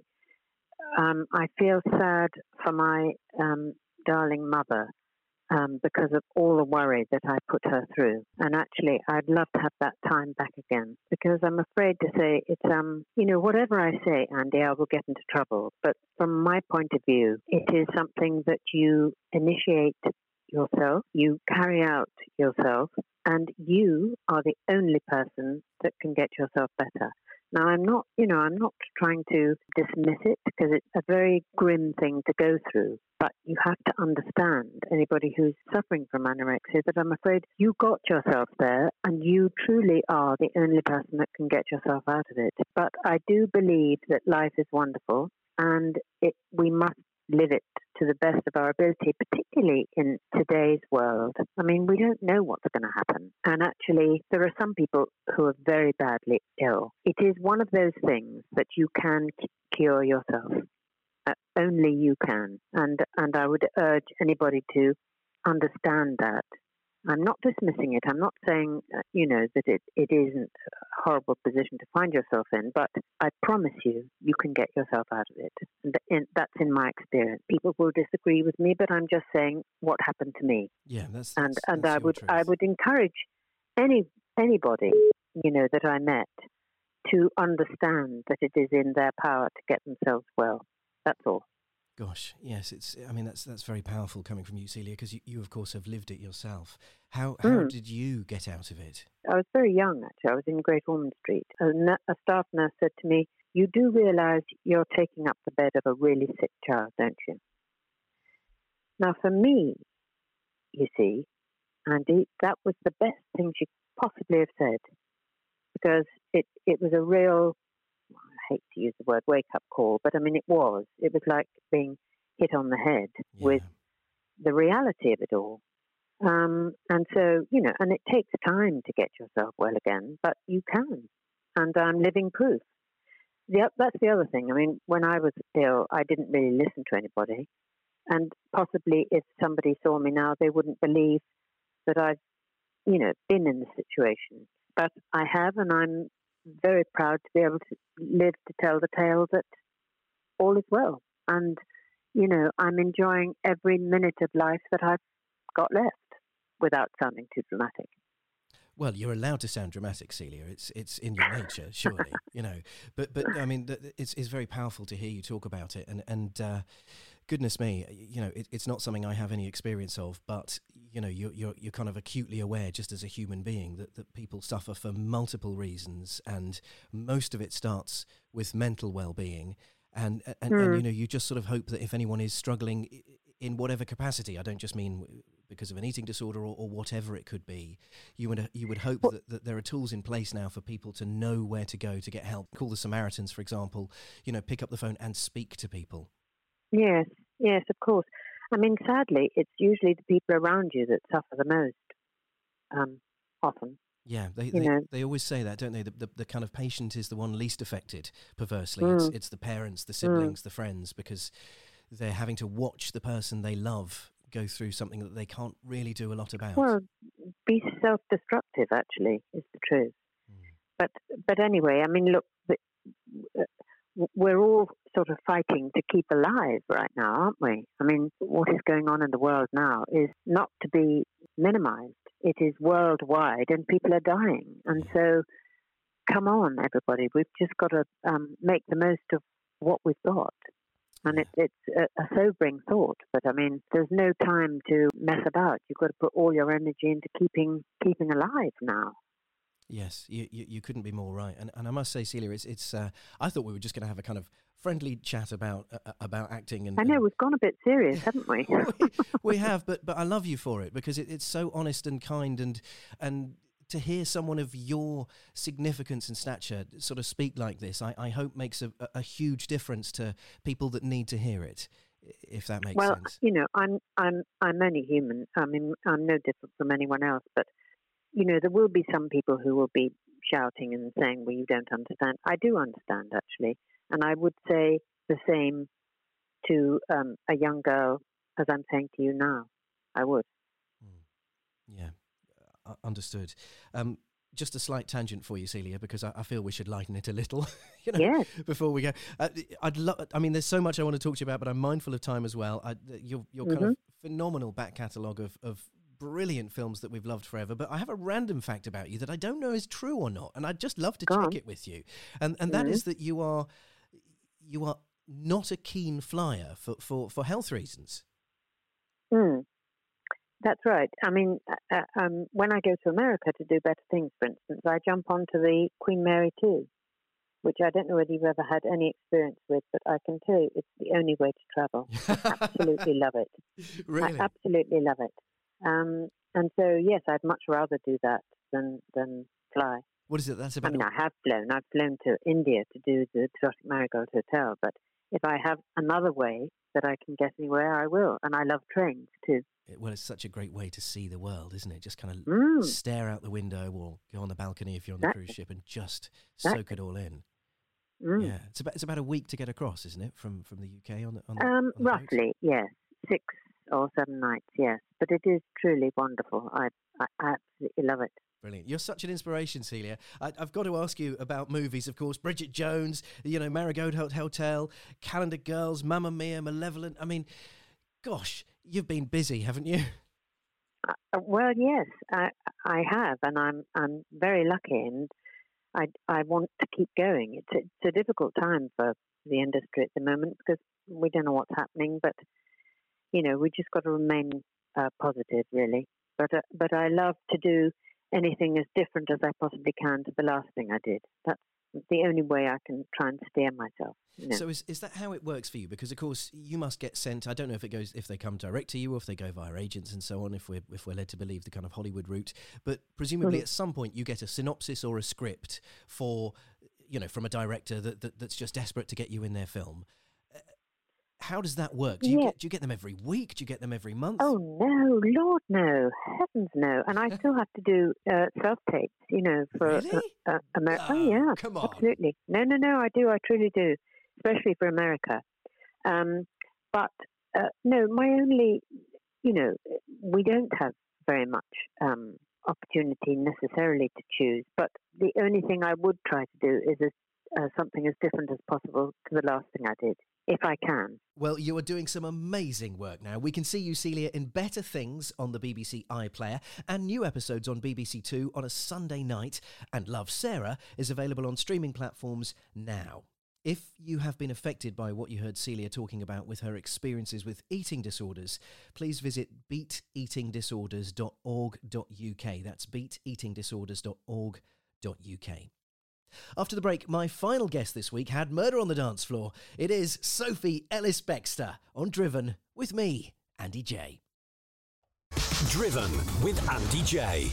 um, I feel sad for my um, darling mother, um, because of all the worry that I put her through. And actually, I'd love to have that time back again, because I'm afraid to say it's, um, you know, whatever I say, Andy, I will get into trouble. But from my point of view, it is something that you initiate yourself, you carry out yourself, and you are the only person that can get yourself better. Now, I'm not, you know, I'm not trying to dismiss it, because it's a very grim thing to go through. But you have to understand, anybody who's suffering from anorexia, that I'm afraid you got yourself there, and you truly are the only person that can get yourself out of it. But I do believe that life is wonderful, and it, we must live it to the best of our ability, particularly in today's world. I mean, we don't know what's going to happen. And actually, there are some people who are very badly ill. It is one of those things that you can c- cure yourself. Uh, only you can. And, and I would urge anybody to understand that. I'm not dismissing it. I'm not saying, uh, you know, that it, it isn't a horrible position to find yourself in, but I promise you, you can get yourself out of it. And in, that's in my experience. People will disagree with me, but I'm just saying what happened to me. Yeah, that's, And that's and that's I your would truth. I would encourage any anybody, you know, that I met to understand that it is in their power to get themselves well. That's all. Gosh, yes, it's. I mean, that's that's very powerful coming from you, Celia, because you, you, of course, have lived it yourself. How how Mm. did you get out of it? I was very young, actually. I was in Great Ormond Street. A, n- a staff nurse said to me, "You do realise you're taking up the bed of a really sick child, don't you?" Now, for me, you see, Andy, that was the best thing she could possibly have said, because it, it was a real, I hate to use the word wake-up call, but I mean, it was. It was like being hit on the head Yeah. with the reality of it all. Um, and so, you know, and it takes time to get yourself well again, but you can. And I'm living proof. The, o- that's the other thing. I mean, when I was ill, I didn't really listen to anybody. And possibly if somebody saw me now, they wouldn't believe that I've, you know, been in the situation. But I have, and I'm very proud to be able to live to tell the tale that all is well. And, you know, I'm enjoying every minute of life that I've got left, without sounding too dramatic. Well, you're allowed to sound dramatic, Celia. It's it's in your nature, surely, you know. But but I mean, th- th- it's it's very powerful to hear you talk about it, and and uh, goodness me, you know, it, it's not something I have any experience of, but you know, you're you're you're kind of acutely aware, just as a human being, that that people suffer for multiple reasons, and most of it starts with mental well-being, and and, Mm. and you know, you just sort of hope that if anyone is struggling i- in whatever capacity, I don't just mean because of an eating disorder or, or whatever it could be, you would you would hope that, that there are tools in place now for people to know where to go to get help. Call the Samaritans, for example. You know, pick up the phone and speak to people. Yes, yes, of course. I mean, sadly, it's usually the people around you that suffer the most, um, often. Yeah, they You they, know. they always say that, don't they? The, the the kind of patient is the one least affected, perversely. It's Mm. it's the parents, the siblings, the friends, because they're having to watch the person they love go through something that they can't really do a lot about. Well, be self-destructive, actually, is the truth. But but anyway, I mean, look, the, uh, we're all sort of fighting to keep alive right now, aren't we? I mean, what is going on in the world now is not to be minimized. It is worldwide, and people are dying. And so come on, everybody, we've just got to um, make the most of what we've got. And it, it's a, a sobering thought, but I mean, there's no time to mess about. You've got to put all your energy into keeping keeping alive now. Yes, you, you, you couldn't be more right. And and I must say, Celia, it's it's. Uh, I thought we were just going to have a kind of friendly chat about uh, about acting. And I know and we've gone a bit serious, haven't we? we, we have, but but I love you for it because it, it's so honest and kind, and and to hear someone of your significance and stature sort of speak like this, I, I hope makes a, a huge difference to people that need to hear it, if that makes well, sense. Well, you know, I'm I'm I'm only human. I mean, I'm no different from anyone else, but you know, there will be some people who will be shouting and saying, well, you don't understand. I do understand, actually. And I would say the same to um, a young girl as I'm saying to you now. I would. Mm. Yeah, uh, understood. Um, just a slight tangent for you, Celia, because I, I feel we should lighten it a little, you know, yes. before we go. Uh, I'd love. I mean, there's so much I want to talk to you about, but I'm mindful of time as well. I, your your mm-hmm. kind of phenomenal back catalogue of, of brilliant films that we've loved forever, but I have a random fact about you that I don't know is true or not, and I'd just love to Go check on. it with you. And and mm-hmm. that is that you are you are not a keen flyer for, for, for health reasons. Mm. That's right. I mean, uh, um, when I go to America to do Better Things, for instance, I jump onto the Queen Mary two, which I don't know whether you've ever had any experience with, but I can tell you it's the only way to travel. I absolutely love it. Really? I absolutely love it. Um, and so, yes, I'd much rather do that than than fly. What is it? That's about. I mean, I have flown. I've flown to India to do the Exotic Marigold Hotel. But if I have another way that I can get anywhere, I will. And I love trains too. It, well, it's such a great way to see the world, isn't it? Just kind of mm. stare out the window or go on the balcony if you're on that, the cruise ship and just that, soak it all in. Mm. Yeah, it's about it's about a week to get across, isn't it? From from the U K on the on the, um, on the roughly, boats? yes, six or seven nights, yes. But it is truly wonderful. I I absolutely love it. Brilliant. You're such an inspiration, Celia. I, I've got to ask you about movies, of course. Bridget Jones, you know, Marigold Hotel, Calendar Girls, Mamma Mia, Malevolent. I mean, gosh, you've been busy, haven't you? Uh, well, yes, I I have, and I'm I'm very lucky, and I I want to keep going. It's a, it's a difficult time for the industry at the moment because we don't know what's happening, but you know, we just got to remain uh, positive, really. But uh, but I love to do anything as different as I possibly can to the last thing I did. That's the only way I can try and steer myself. You know? So is is that how it works for you? Because of course you must get sent. I don't know if it goes if they come direct to you or if they go via agents and so on. If we're if we're led to believe the kind of Hollywood route, but presumably mm-hmm. at some point you get a synopsis or a script for, you know, from a director that, that that's just desperate to get you in their film. How does that work? Do you yeah. get do you get them every week? Do you get them every month? Oh no, Lord no, heavens no! And I still have to do uh, self tapes, you know, for really? uh, uh, America. No, oh yeah, come on. Absolutely. No, no, no. I do. I truly do, especially for America. Um, but uh, no, my only, you know, we don't have very much um, opportunity necessarily to choose. But the only thing I would try to do is a, uh, something as different as possible to the last thing I did, if I can. Well, you are doing some amazing work now. We can see you, Celia, in Better Things on the B B C iPlayer and new episodes on B B C Two on a Sunday night. And Love, Sarah is available on streaming platforms now. If you have been affected by what you heard Celia talking about with her experiences with eating disorders, please visit beat eating disorders dot org dot U K. That's beat eating disorders dot org dot U K. After the break, my final guest this week had murder on the dance floor. It is Sophie Ellis-Bextor on Driven with me, Andy J. Driven with Andy J.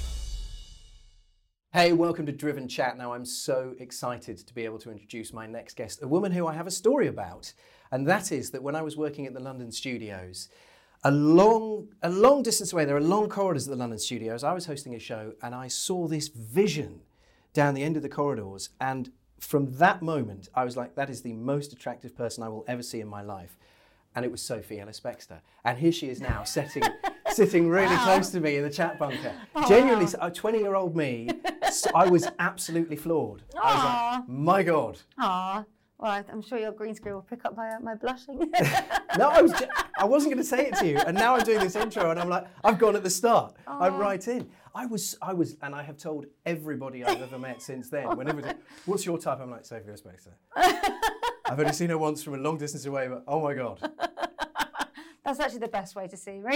Hey, welcome to Driven Chat. Now, I'm so excited to be able to introduce my next guest, a woman who I have a story about. And that is that when I was working at the London studios, a long, a long distance away, there are long corridors at the London studios, I was hosting a show and I saw this vision down the end of the corridors, and from that moment I was like, that is the most attractive person I will ever see in my life. And it was Sophie Ellis-Bextor, and here she is now sitting sitting really wow. close to me in the chat bunker. Oh, genuinely, wow. twenty year old me, I was absolutely floored. Aww. I was like, my God. Aww. Well, I'm sure your green screen will pick up my my blushing. No, I was. Ju- I wasn't going to say it to you, and now I'm doing this intro, and I'm like, I've gone at the start. Oh. I'm right in. I was, I was, and I have told everybody I've ever met since then. Whenever, it's, what's your type? I'm like, Sophie Spector. I've only seen her once from a long distance away, but oh my god. That's actually the best way to see me.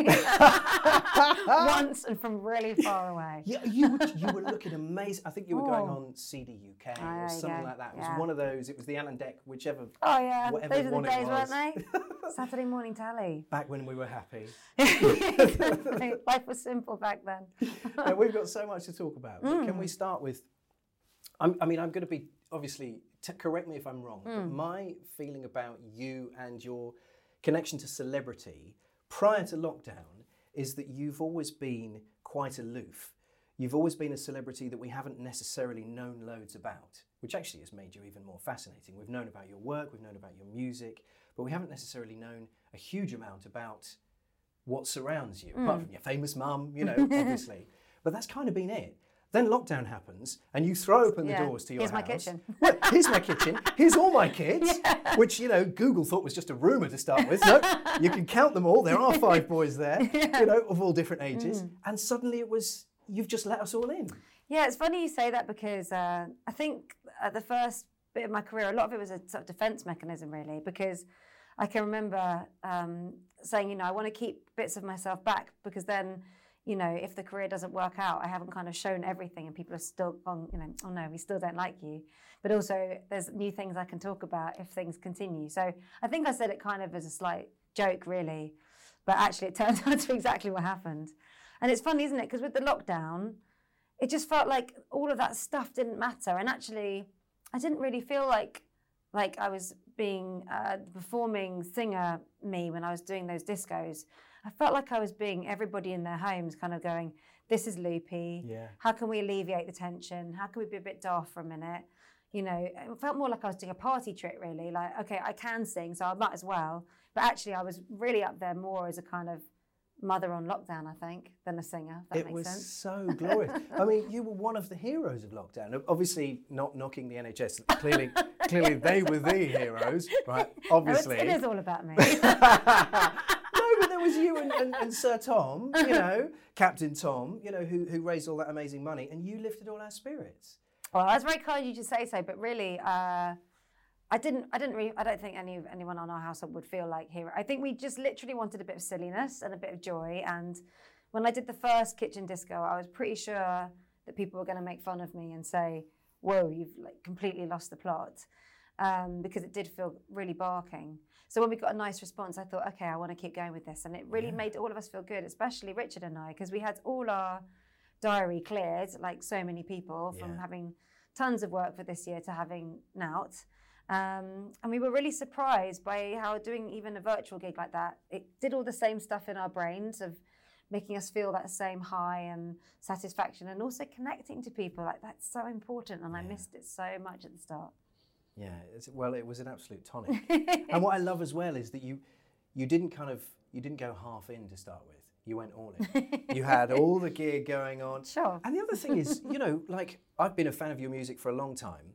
Once and from really far away. Yeah, you were, you were looking amazing. I think you were oh. going on C D U K oh, or something like that. It was yeah. one of those. It was the Alan Deck, whichever. Oh yeah, whatever those are the one days, it was. weren't they? Saturday morning telly. Back when we were happy. Life was simple back then. Now, we've got so much to talk about. But Mm. can we start with? I'm, I mean, I'm going to be obviously. T- correct me if I'm wrong. Mm. But my feeling about you and your connection to celebrity prior to lockdown is that you've always been quite aloof. You've always been a celebrity that we haven't necessarily known loads about, which actually has made you even more fascinating. We've known about your work, we've known about your music, but we haven't necessarily known a huge amount about what surrounds you, mm. apart from your famous mum, you know, obviously. But that's kind of been it. Then lockdown happens, and you throw open yeah. the doors to your here's house. Here's my kitchen. Well, here's my kitchen. Here's all my kids, yeah. which, you know, Google thought was just a rumour to start with. No, you can count them all. There are five boys there, yeah. you know, of all different ages. Mm. And suddenly it was, you've just let us all in. Yeah, it's funny you say that because uh, I think at the first bit of my career, a lot of it was a sort of defence mechanism, really, because I can remember um, saying, you know, I want to keep bits of myself back because then, you know, if the career doesn't work out, I haven't kind of shown everything and people are still gone, you know, oh no, we still don't like you. But also there's new things I can talk about if things continue. So I think I said it kind of as a slight joke, really. But actually it turned out to exactly what happened. And it's funny, isn't it? Because with the lockdown, it just felt like all of that stuff didn't matter. And actually, I didn't really feel like like I was being uh, the performing singer me when I was doing those discos. I felt like I was being everybody in their homes kind of going, this is loopy. Yeah. How can we alleviate the tension? How can we be a bit daft for a minute? You know, it felt more like I was doing a party trick, really. Like, okay, I can sing, so I might as well. But actually, I was really up there more as a kind of mother on lockdown, I think, than a singer, if that it makes was sense. So glorious. I mean, you were one of the heroes of lockdown. Obviously, not knocking the N H S. Clearly, clearly they were the heroes, right? Obviously. No, it's, it is all about me. No, but there was you and, and, and Sir Tom, you know, Captain Tom, you know, who, who raised all that amazing money, and you lifted all our spirits. Well, that's very kind of you to say so, but really, uh, I didn't. I didn't. Re- I don't think any of anyone on our household would feel like hero. I think we just literally wanted a bit of silliness and a bit of joy. And when I did the first kitchen disco, I was pretty sure that people were going to make fun of me and say, "Whoa, you've like completely lost the plot," um, because it did feel really barking. So when we got a nice response, I thought, okay, I want to keep going with this, and it really yeah. made all of us feel good, especially Richard and I, because we had all our diary cleared, like so many people, from yeah. having tons of work for this year to having Nout. Um, and we were really surprised by how doing even a virtual gig like that, it did all the same stuff in our brains of making us feel that same high and satisfaction and also connecting to people. Like, that's so important, and yeah. I missed it so much at the start. Yeah, it's, well, it was an absolute tonic. And what I love as well is that you you didn't kind of, you didn't go half in to start with. You went all in. You had all the gear going on. Sure. And the other thing is, you know, like, I've been a fan of your music for a long time,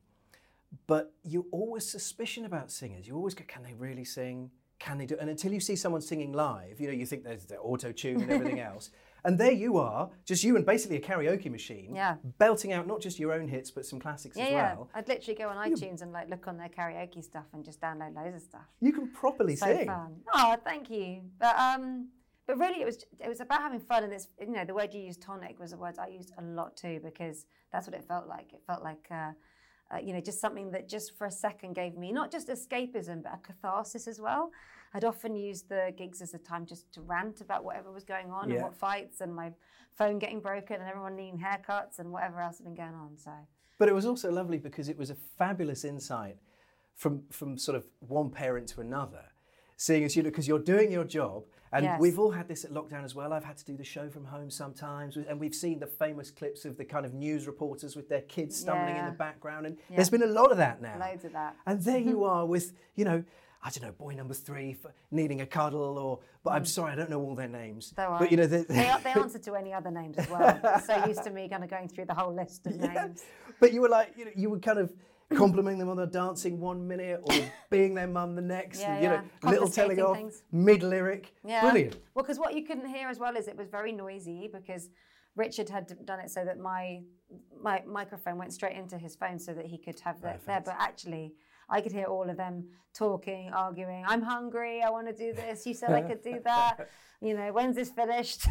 but you're always suspicious about singers. You always go, can they really sing? Can they do it? And until you see someone singing live, you know, you think there's the auto-tune and everything else. And there you are, just you and basically a karaoke machine, yeah. belting out not just your own hits, but some classics yeah, as yeah. well. I'd literally go on iTunes and like look on their karaoke stuff and just download loads of stuff. You can properly so sing. Fun. Oh, thank you. But um, but really, it was it was about having fun. And it's, you know, the word you used, tonic, was a word I used a lot too, because that's what it felt like. It felt like uh, uh, you know, just something that just for a second gave me not just escapism, but a catharsis as well. I'd often use the gigs as a time just to rant about whatever was going on, yeah. and what fights, and my phone getting broken, and everyone needing haircuts, and whatever else had been going on. So, but it was also lovely because it was a fabulous insight from from sort of one parent to another, seeing as you know, because you're doing your job, and yes. we've all had this at lockdown as well. I've had to do the show from home sometimes, and we've seen the famous clips of the kind of news reporters with their kids stumbling yeah. in the background, and yeah. there's been a lot of that now. Loads of that. And there you are with, you know, I don't know, boy number three for needing a cuddle, or, but mm. I'm sorry, I don't know all their names. Don't worry. But you know, they, they answer to any other names as well. So used to me kind of going through the whole list of yeah. names. But you were like, you know, you were kind of complimenting them on their dancing one minute or being their mum the next. Yeah, and, you yeah. know, little telling off, things. mid-lyric. Yeah. Brilliant. Well, because what you couldn't hear as well is it was very noisy because Richard had done it so that my my microphone went straight into his phone so that he could have that there. But actually, I could hear all of them talking, arguing. I'm hungry. I want to do this. You said I could do that. You know, when's this finished?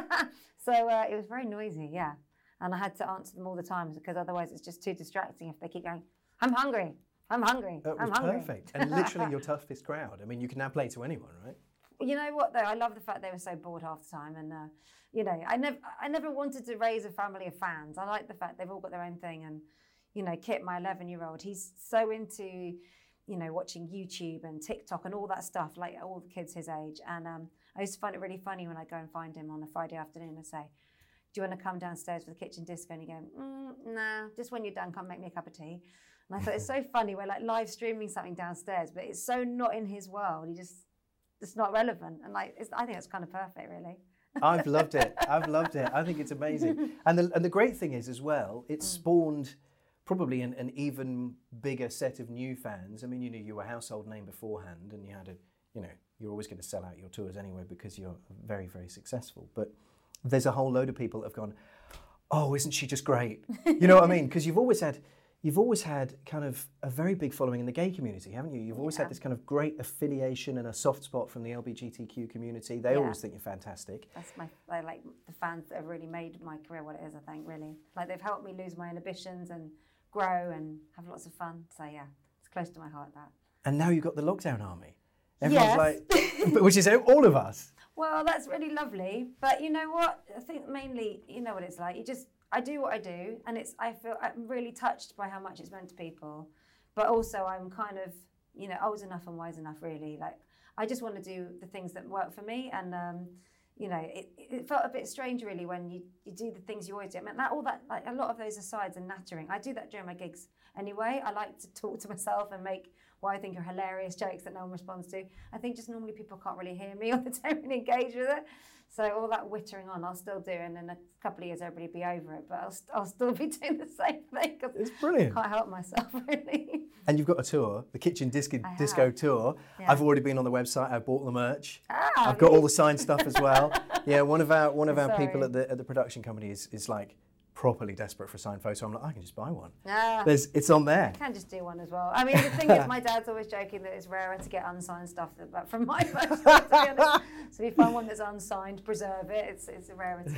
So uh, it was very noisy, yeah. And I had to answer them all the time because otherwise it's just too distracting if they keep going, I'm hungry. I'm hungry. That I'm was hungry. perfect. And literally your toughest crowd. I mean, you can now play to anyone, right? You know what though? I love the fact they were so bored half the time, and uh, you know, I never, I never wanted to raise a family of fans. I like the fact they've all got their own thing, and you know, Kit, my eleven-year-old, he's so into, you know, watching YouTube and TikTok and all that stuff, like all the kids his age. And um, I used to find it really funny when I go and find him on a Friday afternoon and say, "Do you want to come downstairs for the kitchen disco?" And he go, mm, "Nah, just when you're done, come make me a cup of tea." And I thought it's so funny. We're like live streaming something downstairs, but it's so not in his world. He just. It's not relevant, and like it's, I think it's kind of perfect, really. I've loved it. I've loved it. I think it's amazing. And the and the great thing is as well, it's mm. spawned probably an, an even bigger set of new fans. I mean, you knew you were a household name beforehand, and you had a, you know, you're always going to sell out your tours anyway because you're very, very successful. But there's a whole load of people that have gone, "Oh, isn't she just great?" You know what I mean? Because you've always had. You've always had kind of a very big following in the gay community, haven't you? You've always yeah. had this kind of great affiliation and a soft spot from the L G B T Q community. They yeah. always think you're fantastic. That's my, I like the fans that have really made my career what it is, I think, really. Like they've helped me lose my inhibitions and grow and have lots of fun. So yeah, it's close to my heart, that. And now you've got the lockdown army. Everyone's yes. like, which is all of us. Well, that's really lovely. But you know what? I think mainly, you know what it's like. You just, I do what I do, and it's. I feel I'm really touched by how much it's meant to people, but also I'm kind of, you know, old enough and wise enough, really. Like I just want to do the things that work for me, and um, you know, it, it felt a bit strange, really, when you, you do the things you always do. I mean, that all that, like a lot of those asides and nattering. I do that during my gigs anyway. I like to talk to myself and make what I think are hilarious jokes that no one responds to. I think just normally people can't really hear me or they don't really engage with it. So all that wittering on, I'll still do, and in a couple of years everybody will be over it. But I'll, I'll still be doing the same thing because it's brilliant. I can't help myself, really. And you've got a tour, the Kitchen Disco, Disco Tour. Yeah. I've already been on the website. I've bought the merch. Ah, I've got all the signed stuff as well. Yeah, one of our one of our Sorry. people at the at the production company is is like properly desperate for a signed photo. I'm like, I can just buy one. Ah, There's, it's on there. I can just do one as well. I mean, the thing is, my dad's always joking that it's rarer to get unsigned stuff than, but from my photo, to be honest. So if you find one that's unsigned, preserve it. It's it's a rarity.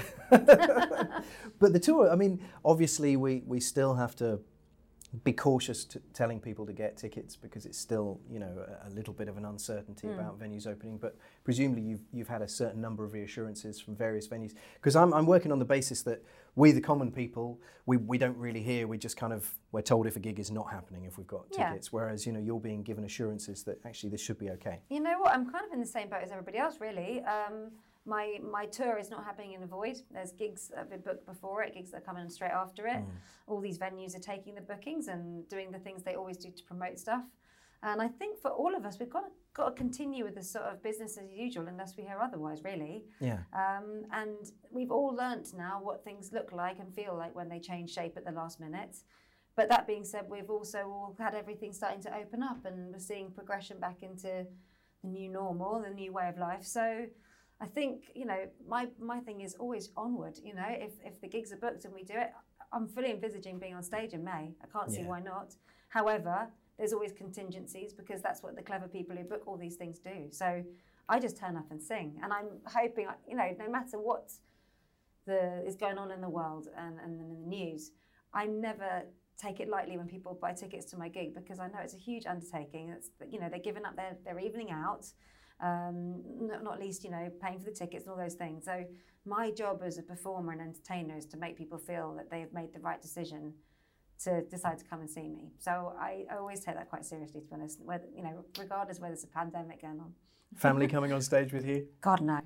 But the tour, I mean, obviously we we still have to be cautious to telling people to get tickets because it's still, you know, a, a little bit of an uncertainty mm. about venues opening. But presumably you've you've had a certain number of reassurances from various venues. Because I'm I'm working on the basis that we, the common people, we, we don't really hear. We just kind of we're told if a gig is not happening if we've got yeah. tickets. Whereas, you know, you're being given assurances that actually this should be okay. You know what? I'm kind of in the same boat as everybody else, really. Um, My my tour is not happening in a void. There's gigs that have been booked before it, gigs that are coming straight after it. Mm. All these venues are taking the bookings and doing the things they always do to promote stuff. And I think for all of us, we've got to, got to continue with this sort of business as usual unless we hear otherwise, really. Yeah. Um, and we've all learnt now what things look like and feel like when they change shape at the last minute. But that being said, we've also all had everything starting to open up and we're seeing progression back into the new normal, the new way of life. So I think, you know, my, my thing is always onward, you know, if, if the gigs are booked and we do it, I'm fully envisaging being on stage in May. I can't see yeah. why not. However, there's always contingencies because that's what the clever people who book all these things do. So I just turn up and sing. And I'm hoping, you know, no matter what the, is going on in the world and, and in the news, I never take it lightly when people buy tickets to my gig because I know it's a huge undertaking. It's, you know, they're giving up their, their evening out. Um, not, not least, you know, paying for the tickets and all those things. So my job as a performer and entertainer is to make people feel that they have made the right decision to decide to come and see me. So I, I always take that quite seriously, to be honest, whether, you know, regardless whether there's a pandemic going on. Family coming on stage with you? God, no.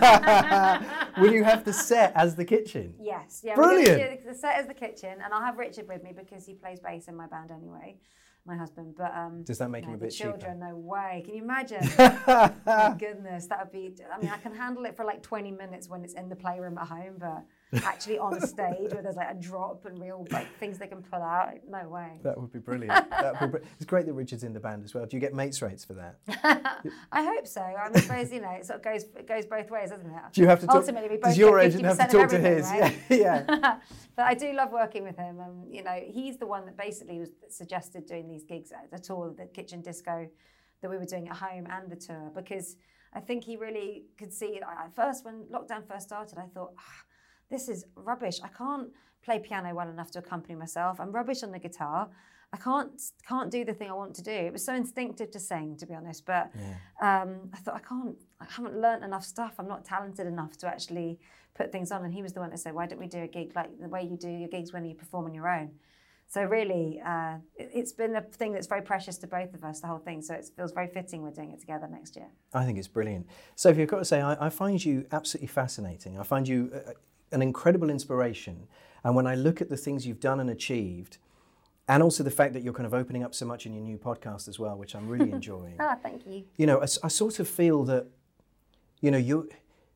Will you have the set as the kitchen? Yes. Yeah, brilliant. The set as the kitchen, and I'll have Richard with me because he plays bass in my band anyway. My husband, but um, does that make no, him a bit the children, cheaper? No way. Can you imagine? My goodness, that would be. I mean, I can handle it for like twenty minutes when it's in the playroom at home, but actually on a stage where there's like a drop and real like things they can pull out. No way. That would be brilliant. That would be br- it's great that Richard's in the band as well. Do you get mates rates for that? I hope so. I mean, suppose, you know, it sort of goes it goes both ways, doesn't it? Do you have to talk? Ultimately, we both does your get agent have to fifty percent talk of to his? everything, right? Yeah, yeah. But I do love working with him. Um, you know, he's the one that basically was suggested doing these gigs at the tour, the Kitchen Disco that we were doing at home and the tour, because I think he really could see. At first, when lockdown first started, I thought, ah, this is rubbish. I can't play piano well enough to accompany myself. I'm rubbish on the guitar. I can't can't do the thing I want to do. It was so instinctive to sing, to be honest. But yeah. um, I thought I can't. I haven't learnt enough stuff. I'm not talented enough to actually put things on. And he was the one that said, "Why don't we do a gig like the way you do your gigs when you perform on your own?" So really, uh, it, it's been a thing that's very precious to both of us, the whole thing. So it feels very fitting we're doing it together next year. I think it's brilliant. Sophie, I've got to say, I, I find you absolutely fascinating. I find you uh, an incredible inspiration. And when I look at the things you've done and achieved, and also the fact that you're kind of opening up so much in your new podcast as well, which I'm really enjoying. Ah, thank you. You know, I, I sort of feel that, you know, you.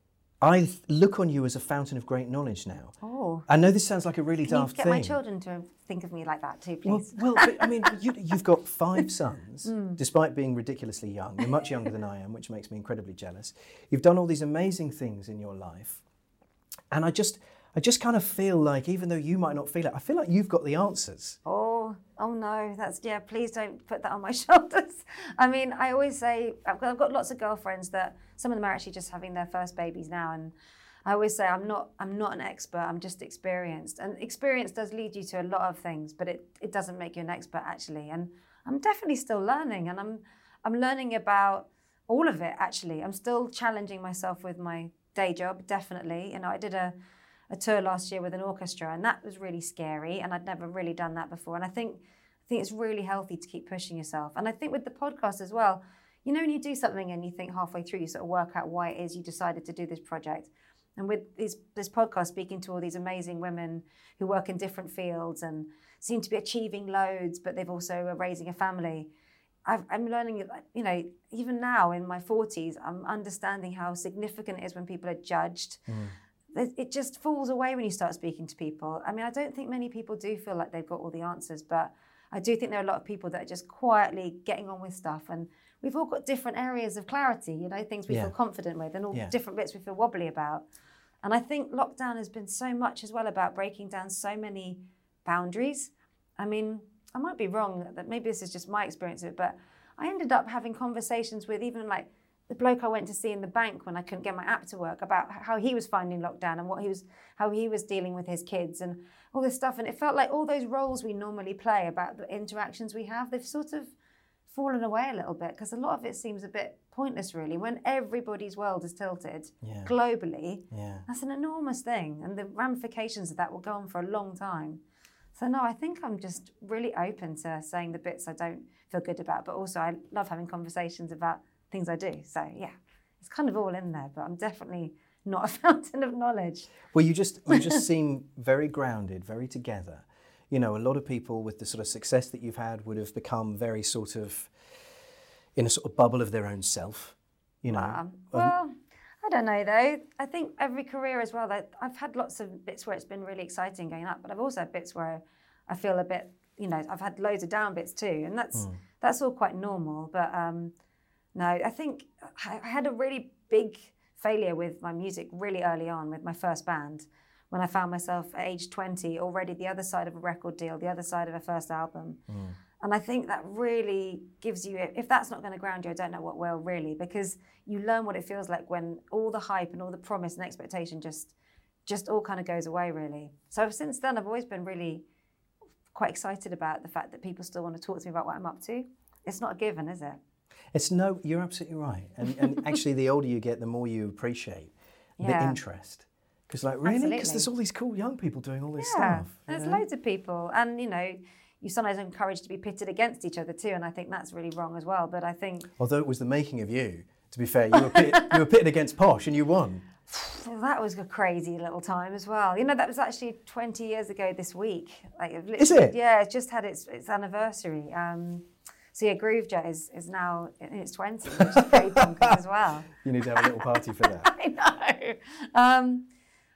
I look on you as a fountain of great knowledge now. Oh. I know this sounds like a really Can daft you get thing. my children to think of me like that too, Well, please? well but, I mean, you, you've got five sons, Mm. despite being ridiculously young. You're much younger than I am, which makes me incredibly jealous. You've done all these amazing things in your life. And I just, I just kind of feel like, even though you might not feel it, I feel like you've got the answers. Oh, oh no, that's, yeah, please don't put that on my shoulders. I mean, I always say, I've got, I've got lots of girlfriends that, some of them are actually just having their first babies now, and I always say I'm not I'm not an expert, I'm just experienced. And experience does lead you to a lot of things, but it, it doesn't make you an expert actually. And I'm definitely still learning, and I'm I'm learning about all of it actually. I'm still challenging myself with my day job, definitely. You know, I did a, a tour last year with an orchestra, and that was really scary, and I'd never really done that before. And I think I think it's really healthy to keep pushing yourself. And I think with the podcast as well, you know, when you do something and you think halfway through, you sort of work out why it is you decided to do this project. And with these, this podcast, speaking to all these amazing women who work in different fields and seem to be achieving loads, but they've also are raising a family, I've, I'm learning, you know, even now in my forties, I'm understanding how significant it is when people are judged. Mm. It just falls away when you start speaking to people. I mean, I don't think many people do feel like they've got all the answers, but I do think there are a lot of people that are just quietly getting on with stuff. And we've all got different areas of clarity, you know, things we yeah. feel confident with, and all yeah. different bits we feel wobbly about. And I think lockdown has been so much as well about breaking down so many boundaries. I mean, I might be wrong, that maybe this is just my experience of it, but I ended up having conversations with even like the bloke I went to see in the bank when I couldn't get my app to work, about how he was finding lockdown and what he was, how he was dealing with his kids and all this stuff. And it felt like all those roles we normally play about the interactions we have, they've sort of fallen away a little bit, because a lot of it seems a bit pointless really when everybody's world is tilted yeah. globally. Yeah. That's an enormous thing, and the ramifications of that will go on for a long time. So no, I think I'm just really open to saying the bits I don't feel good about, but also I love having conversations about things I do. So yeah, it's kind of all in there, but I'm definitely not a fountain of knowledge. Well, you just you just seem very grounded, very together. You know, a lot of people with the sort of success that you've had would have become very sort of in a sort of bubble of their own self, you know. Um, well, I don't know though. I think every career as well, that I've had lots of bits where it's been really exciting going up, but I've also had bits where I feel a bit, you know, I've had loads of down bits too, and that's mm. that's all quite normal. But um, no, I think I had a really big failure with my music really early on with my first band, when I found myself at age twenty already the other side of a record deal, the other side of a first album. Mm. And I think that really gives you, if that's not going to ground you, I don't know what will really, because you learn what it feels like when all the hype and all the promise and expectation just just all kind of goes away really. So since then, I've always been really quite excited about the fact that people still want to talk to me about what I'm up to. It's not a given, is it? It's no, you're absolutely right. And, and actually, the older you get, the more you appreciate the yeah. interest. Because like, really? Because there's all these cool young people doing all this yeah, stuff. There's know? loads of people. And, you know, you sometimes are encouraged to be pitted against each other too, and I think that's really wrong as well. But I think... Although it was the making of you, to be fair, you were pitted, you were pitted against Posh and you won. Well, that was a crazy little time as well. You know, that was actually twenty years ago this week. Like, is it? Yeah, it just had its, its anniversary. Um, so yeah, Groovejet is, is now in its twenties, which is pretty bonkers as well. You need to have a little party for that. I know. Um,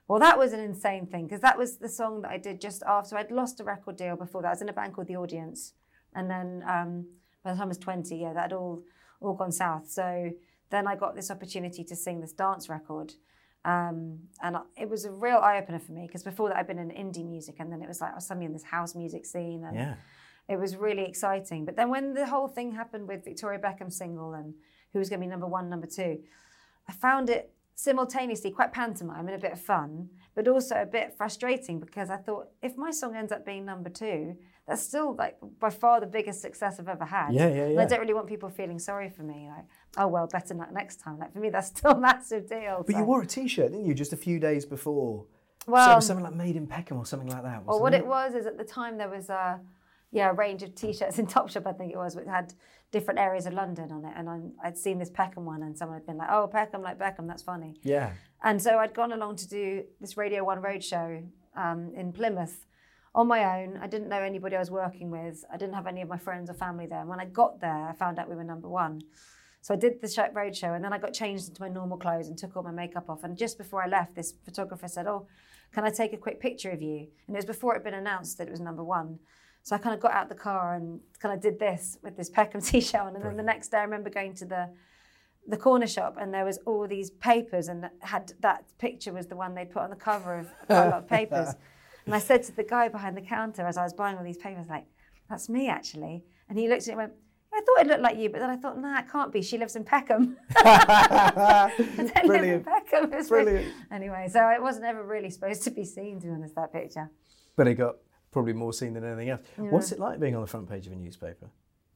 Well, that was an insane thing because that was the song that I did just after I'd lost a record deal before that. I was in a band called The Audience. And then um, by the time I was twenty, yeah, that had all, all gone south. So then I got this opportunity to sing this dance record. Um, and it was a real eye-opener for me because before that I'd been in indie music and then it was like I was suddenly in this house music scene. And yeah. It was really exciting. But then when the whole thing happened with Victoria Beckham's single and who was going to be number one, number two, I found it simultaneously quite pantomime and a bit of fun, but also a bit frustrating because I thought if my song ends up being number two, that's still like by far the biggest success I've ever had. Yeah, yeah, yeah. And I don't really want people feeling sorry for me. Like, oh well, better luck next time. Like for me, that's still a massive deal. But so. you wore a T-shirt, didn't you, just a few days before? Well, so it was something like Made in Peckham or something like that. Well, what it? it was is at the time there was a yeah a range of T-shirts in Topshop, I think it was, which had different areas of London on it, and I'm, I'd seen this Peckham one, and someone had been like, "Oh, Peckham, like Beckham, that's funny." Yeah. And so I'd gone along to do this Radio One roadshow um, in Plymouth on my own. I didn't know anybody I was working with. I didn't have any of my friends or family there. And when I got there, I found out we were number one. So I did the show, roadshow, and then I got changed into my normal clothes and took all my makeup off. And just before I left, this photographer said, "Oh, can I take a quick picture of you?" And it was before it had been announced that it was number one. So I kind of got out the car and kind of did this with this Peckham T-shirt on. And Brilliant. Then the next day I remember going to the the corner shop and there was all these papers and had that picture was the one they put on the cover of quite a lot of papers. And I said to the guy behind the counter as I was buying all these papers, like, "That's me actually." And he looked at it and went, "I thought it looked like you," but then I thought, "Nah, it can't be. She lives in Peckham." I don't live in Peckham. It's Brilliant. Really... Anyway, so it wasn't ever really supposed to be seen, to be honest, that picture. But it got probably more seen than anything else. Yeah. What's it like being on the front page of a newspaper?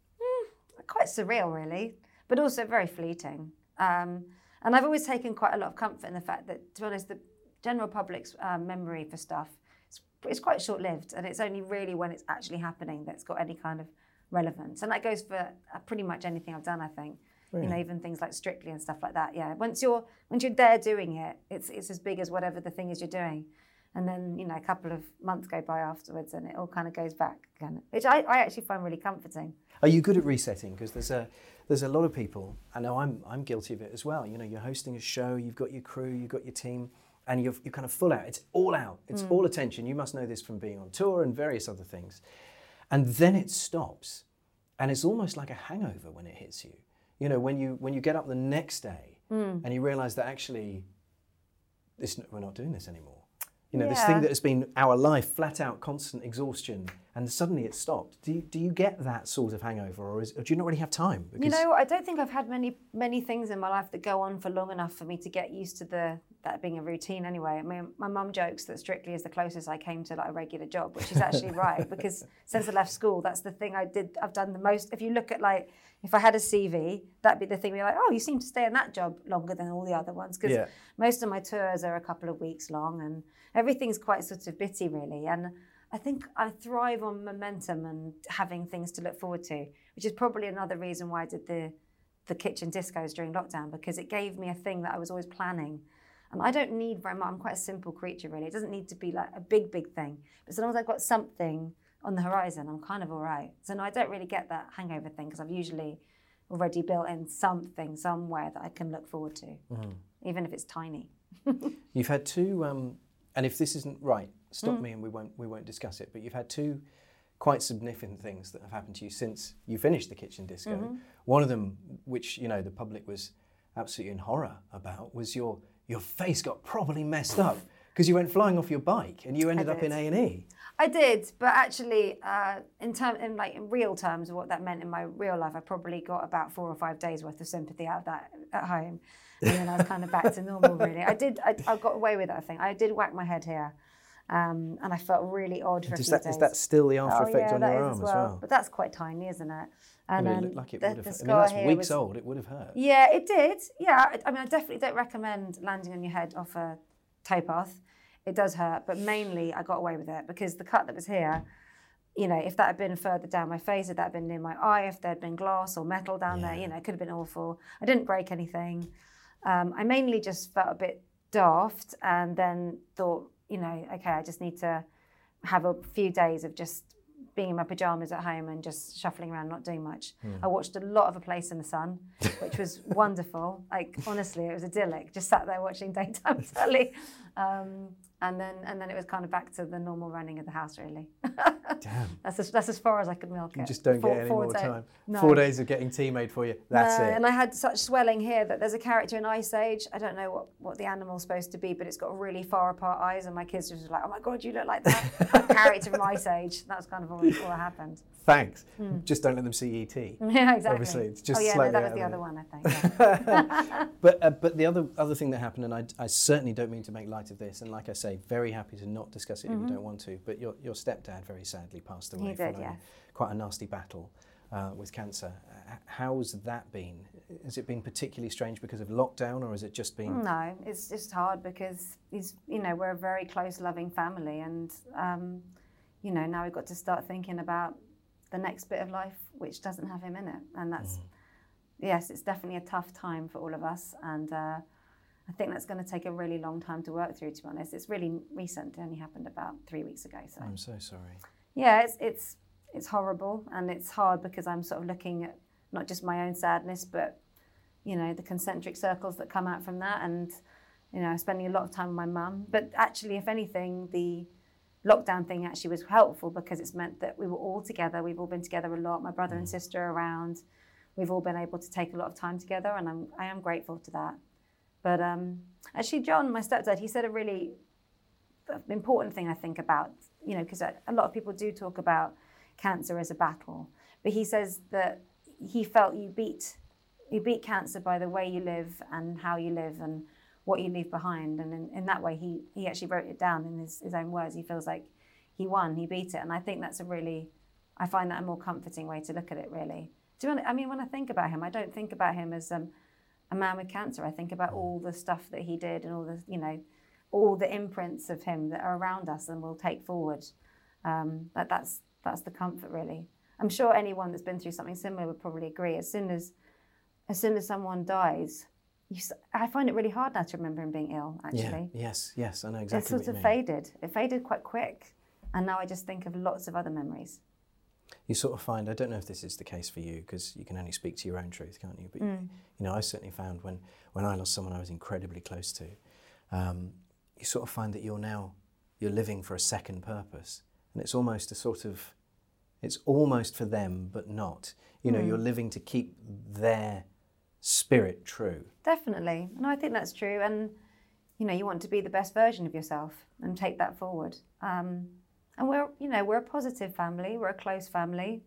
Mm, quite surreal, really, but also very fleeting. Um, and I've always taken quite a lot of comfort in the fact that, to be honest, the general public's um, memory for stuff is it's quite short-lived, and it's only really when it's actually happening that's got any kind of relevance. And that goes for uh, pretty much anything I've done, I think. Really? You know, even things like Strictly and stuff like that. Yeah, once you're once you're there doing it, it's it's as big as whatever the thing is you're doing. And then, you know, a couple of months go by afterwards and it all kind of goes back again, which I, I actually find really comforting. Are you good at resetting? Because there's a there's a lot of people, I know I'm I'm guilty of it as well. You know, you're hosting a show, you've got your crew, you've got your team, and you're, you're kind of full out. It's all out. It's mm. all attention. You must know this from being on tour and various other things. And then it stops. And it's almost like a hangover when it hits you. You know, when you when you get up the next day mm. and you realise that actually this, we're not doing this anymore. You know, yeah. this thing that has been our life, flat out, constant exhaustion, and suddenly it stopped. Do you, do you get that sort of hangover, or, is, or do you not really have time? Because you know, I don't think I've had many many things in my life that go on for long enough for me to get used to the that being a routine anyway. I mean, my mum jokes that Strictly is the closest I came to like a regular job, which is actually right, because since I left school, that's the thing I did, I've done the most. If you look at like, if I had a C V, that'd be the thing. You're like, oh, you seem to stay in that job longer than all the other ones, because yeah. most of my tours are a couple of weeks long and everything's quite sort of bitty really. And I think I thrive on momentum and having things to look forward to, which is probably another reason why I did the the kitchen discos during lockdown, because it gave me a thing that I was always planning. And I don't need very much, I'm quite a simple creature really. It doesn't need to be like a big, big thing. But as long as I've got something on the horizon, I'm kind of all right. So no, I don't really get that hangover thing because I've usually already built in something somewhere that I can look forward to, mm. even if it's tiny. You've had two, um, and if this isn't right, stop Mm. me and we won't we won't discuss it, but you've had two quite significant things that have happened to you since you finished the kitchen disco. Mm-hmm. One of them, which, you know, the public was absolutely in horror about, was your your face got properly messed up because you went flying off your bike and you ended up in A and E. I did, but actually, uh, in term, in like in real terms of what that meant in my real life, I probably got about four or five days worth of sympathy out of that at home, and then I was kind of back to normal. Really, I did. I, I got away with that. I think I did whack my head here, um, and I felt really odd for a Does few that, days. Is that still the after oh, effect yeah, on that your is arm as as well. well? But that's quite tiny, isn't it? And I mean, um, it looked like it the, would have. the I mean, that's here weeks was, old. It would have hurt. Yeah, it did. Yeah, I, I mean, I definitely don't recommend landing on your head off a towpath. It does hurt, but mainly I got away with it because the cut that was here, you know, if that had been further down my face, if that had been near my eye, if there had been glass or metal down yeah. there, you know, it could have been awful. I didn't break anything. Um, I mainly just felt a bit daft and then thought, you know, okay, I just need to have a few days of just being in my pajamas at home and just shuffling around, not doing much. Mm. I watched a lot of A Place in the Sun, which was wonderful. Like, honestly, it was idyllic. Just sat there watching daytime telly. Um, and then and then it was kind of back to the normal running of the house, really. Damn. That's as, that's as far as I could milk it. You just don't four, get any four more day- time. No. Four days of getting tea made for you. That's No, it. And I had such swelling here that there's a character in Ice Age. I don't know what, what the animal's supposed to be, but it's got really far apart eyes, and my kids were just like, "Oh my God, you look like that character from Ice Age." That was kind of all, all that happened. Thanks. Just don't let them see E T. Yeah, exactly. Obviously, it's just oh yeah, no, slightly that was out the of other it. one, I think. Yeah. But uh, but the other other thing that happened, and I, I certainly don't mean to make light of this, and like I say, very happy to not discuss it if you don't want to. But your your stepdad very sadly passed away He did, following yes. quite a nasty battle uh, with cancer. Uh, how's that been? Has it been particularly strange because of lockdown, or has it just been? No, it's just hard because he's, you know, we're a very close, loving family, and um, you know, now we've got to start thinking about the next bit of life which doesn't have him in it, and that's mm. yes, it's definitely a tough time for all of us, and uh, I think that's going to take a really long time to work through. To be honest, it's really recent; it only happened about three weeks ago. So I'm so sorry. Yeah, it's it's it's horrible, and it's hard because I'm sort of looking at not just my own sadness, but you know, the concentric circles that come out from that, and you know, spending a lot of time with my mum. But actually, if anything, the lockdown thing actually was helpful because it's meant that we were all together. We've all been together a lot. My brother and sister are around. We've all been able to take a lot of time together, and I'm I am grateful to that. But um, actually, John, my stepdad, he said a really important thing I think about, you know, because a lot of people do talk about cancer as a battle, but he says that he felt you beat you beat cancer by the way you live and how you live and what you leave behind, and in, in that way he he actually wrote it down in his, his own words. He feels like he won, he beat it, and I think that's a really, I find that a more comforting way to look at it, really. Do you want, I mean, when I think about him, I don't think about him as um, a man with cancer. I think about all the stuff that he did and all the, you know, all the imprints of him that are around us and will take forward. Um, that that's that's the comfort, really. I'm sure anyone that's been through something similar would probably agree. As soon as as soon as someone dies, you, I find it really hard now to remember him being ill. Actually, yeah, yes, yes, I know exactly. It sort what of you mean. faded. It faded quite quick, and now I just think of lots of other memories. You sort of find, I don't know if this is the case for you, because you can only speak to your own truth, can't you? But mm. you know, I certainly found when when I lost someone I was incredibly close to, um, you sort of find that you're now you're living for a second purpose, and it's almost a sort of, it's almost for them, but not. You know, mm. you're living to keep their spirit true. Definitely, and I think that's true. And you know, you want to be the best version of yourself and take that forward. Um, and we're, you know, we're a positive family. We're a close family.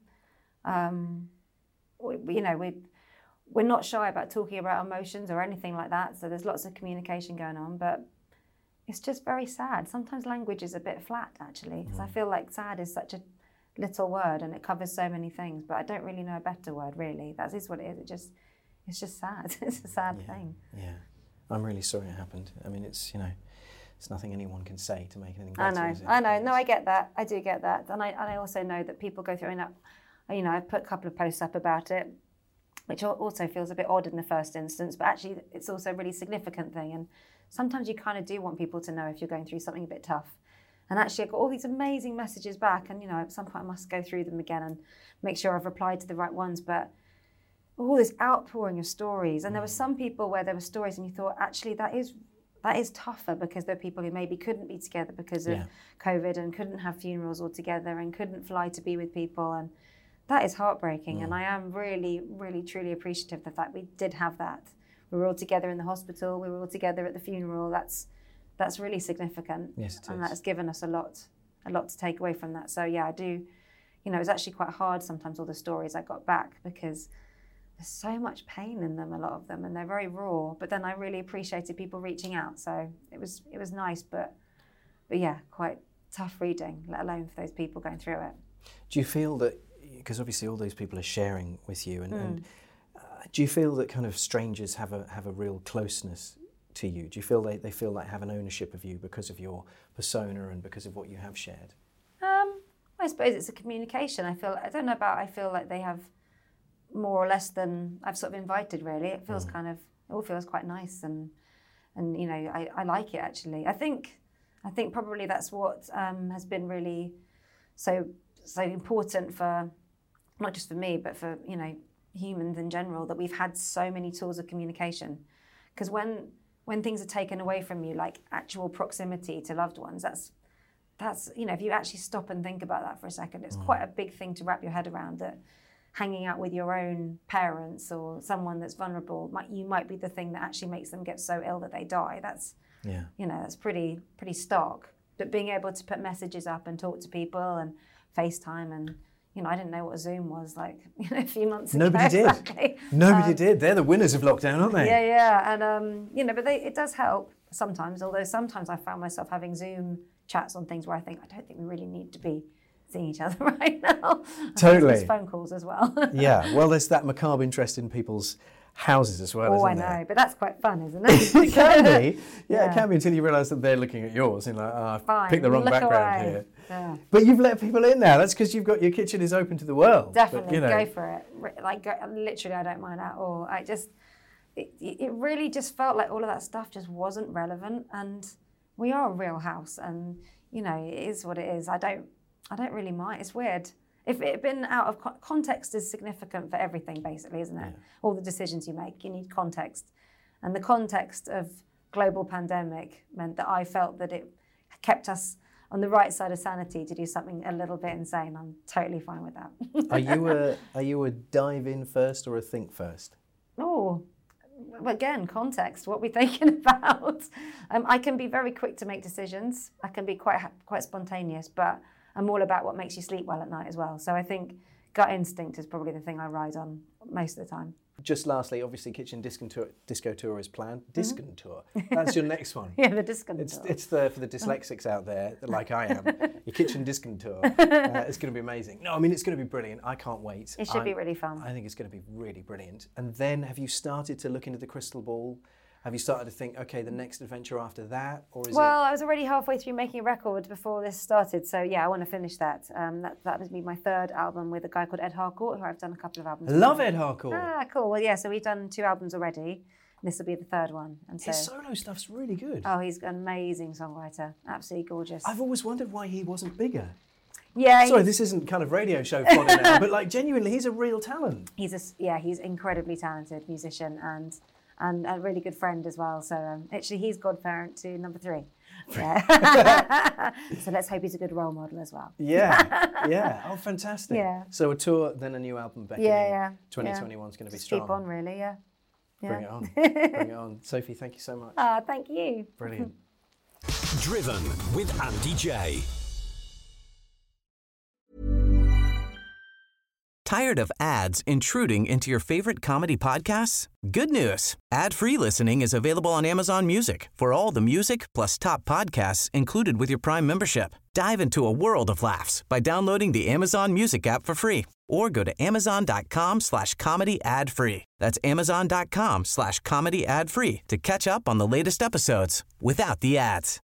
Um, we, you know, we we're not shy about talking about emotions or anything like that. So there's lots of communication going on, but it's just very sad. Sometimes language is a bit flat, actually, because mm. I feel like sad is such a little word and it covers so many things. But I don't really know a better word, really. That is what it is. It just, it's just sad. It's a sad yeah. thing. Yeah, I'm really sorry it happened. I mean, it's, you know, it's nothing anyone can say to make anything better. I know, is it? I know. No, I get that. I do get that, and I and I also know that people go through. And I, you know, I've put a couple of posts up about it, which also feels a bit odd in the first instance, but actually it's also a really significant thing. And sometimes you kind of do want people to know if you're going through something a bit tough. And actually, I got all these amazing messages back, and you know, at some point I must go through them again and make sure I've replied to the right ones. But all this outpouring of stories, and there were some people where there were stories, and you thought, actually, that is. That is tougher because there are people who maybe couldn't be together because of yeah. COVID and couldn't have funerals all together and couldn't fly to be with people. And that is heartbreaking. Mm. And I am really, really, truly appreciative of the fact we did have that. We were all together in the hospital. We were all together at the funeral. That's that's really significant. Yes, it and is. that's given us a lot, a lot to take away from that. So yeah, I do, you know, it was actually quite hard sometimes, all the stories I got back, because there's so much pain in them, a lot of them, and they're very raw. But then I really appreciated people reaching out, so it was it was nice, but but yeah, quite tough reading, let alone for those people going through it. Do you feel that, because obviously all those people are sharing with you, and, Mm. and uh, do you feel that kind of strangers have a have a real closeness to you? Do you feel they, they feel like have an ownership of you because of your persona and because of what you have shared? Um, I suppose it's a communication. I feel I don't know about. I feel like they have more or less than I've sort of invited, really. It feels mm. kind of, it all feels quite nice, and and you know, I, I like it actually. I think I think probably that's what um, has been really so so important for, not just for me, but for, you know, humans in general, that we've had so many tools of communication. Because when when things are taken away from you, like actual proximity to loved ones, that's, that's you know, if you actually stop and think about that for a second, it's mm. quite a big thing to wrap your head around, that hanging out with your own parents or someone that's vulnerable, might, you might be the thing that actually makes them get so ill that they die. That's, yeah. you know, that's pretty pretty stark. But being able to put messages up and talk to people and FaceTime, and, you know, I didn't know what a Zoom was like, you know, a few months ago. Nobody did. Exactly. Nobody um, did. They're the winners of lockdown, aren't they? Yeah, yeah. And, um, you know, but they, it does help sometimes, although sometimes I found myself having Zoom chats on things where I think, I don't think we really need to be seeing each other right now. Totally. There's phone calls as well. Yeah, well, there's that macabre interest in people's houses as well, oh, isn't I know, there? but that's quite fun, isn't it? It can be. Yeah, Yeah. it can be until you realise that they're looking at yours and like, oh, I've Fine, picked the wrong look background away. here. Yeah. But you've let people in now. That's because you've got your kitchen is open to the world. Definitely, but, you know. go for it. Re- Like, go, literally, I don't mind at all. I just, it, it really just felt like all of that stuff just wasn't relevant, and we are a real house, and, you know, it is what it is. I don't, I don't really mind. It's weird. If it had been out of con- context is significant for everything, basically, isn't it? Yeah. All the decisions you make, you need context. And the context of global pandemic meant that I felt that it kept us on the right side of sanity to do something a little bit insane. I'm totally fine with that. Are you a are you a dive in first or a think first? Oh, again, context. What we're thinking about. Um, I can be very quick to make decisions. I can be quite quite spontaneous, but I'm all about what makes you sleep well at night as well. So I think gut instinct is probably the thing I ride on most of the time. Just lastly, obviously, Kitchen Disco Tour, disco tour is planned. Disco mm-hmm. Tour. That's your next one. Yeah, the Disco it's, Tour. It's the, for the dyslexics out there, like I am. Your Kitchen Disco Tour. Uh, it's going to be amazing. No, I mean, it's going to be brilliant. I can't wait. It should I'm, be really fun. I think it's going to be really brilliant. And then have you started to look into the crystal ball? Have you started to think, okay, the next adventure after that? Or is well, it... I was already halfway through making a record before this started. So, yeah, I want to finish that. Um, that that would be my third album with a guy called Ed Harcourt, who I've done a couple of albums I love with. Ed Harcourt. Ah, cool. Well, yeah, so we've done two albums already. This will be the third one. And so, his solo stuff's really good. Oh, he's an amazing songwriter. Absolutely gorgeous. I've always wondered why he wasn't bigger. Yeah. Sorry, this isn't kind of radio show fodder now, but like genuinely, he's a real talent. He's a, yeah, he's incredibly talented musician and and a really good friend as well. So um, actually, he's godparent to number three. Yeah. So let's hope he's a good role model as well. Yeah, yeah. Oh, fantastic. Yeah. So a tour, then a new album, beckoning. Yeah, yeah. twenty twenty-one is going to be Just strong. keep on, really. Yeah. yeah. Bring it on. Bring it on. Sophie, thank you so much. Ah, uh, thank you. Brilliant. Driven with Andy J. Tired of ads intruding into your favorite comedy podcasts? Good news. Ad-free listening is available on Amazon Music for all the music plus top podcasts included with your Prime membership. Dive into a world of laughs by downloading the Amazon Music app for free or go to amazon.com slash comedy ad free. That's amazon.com slash comedy ad free to catch up on the latest episodes without the ads.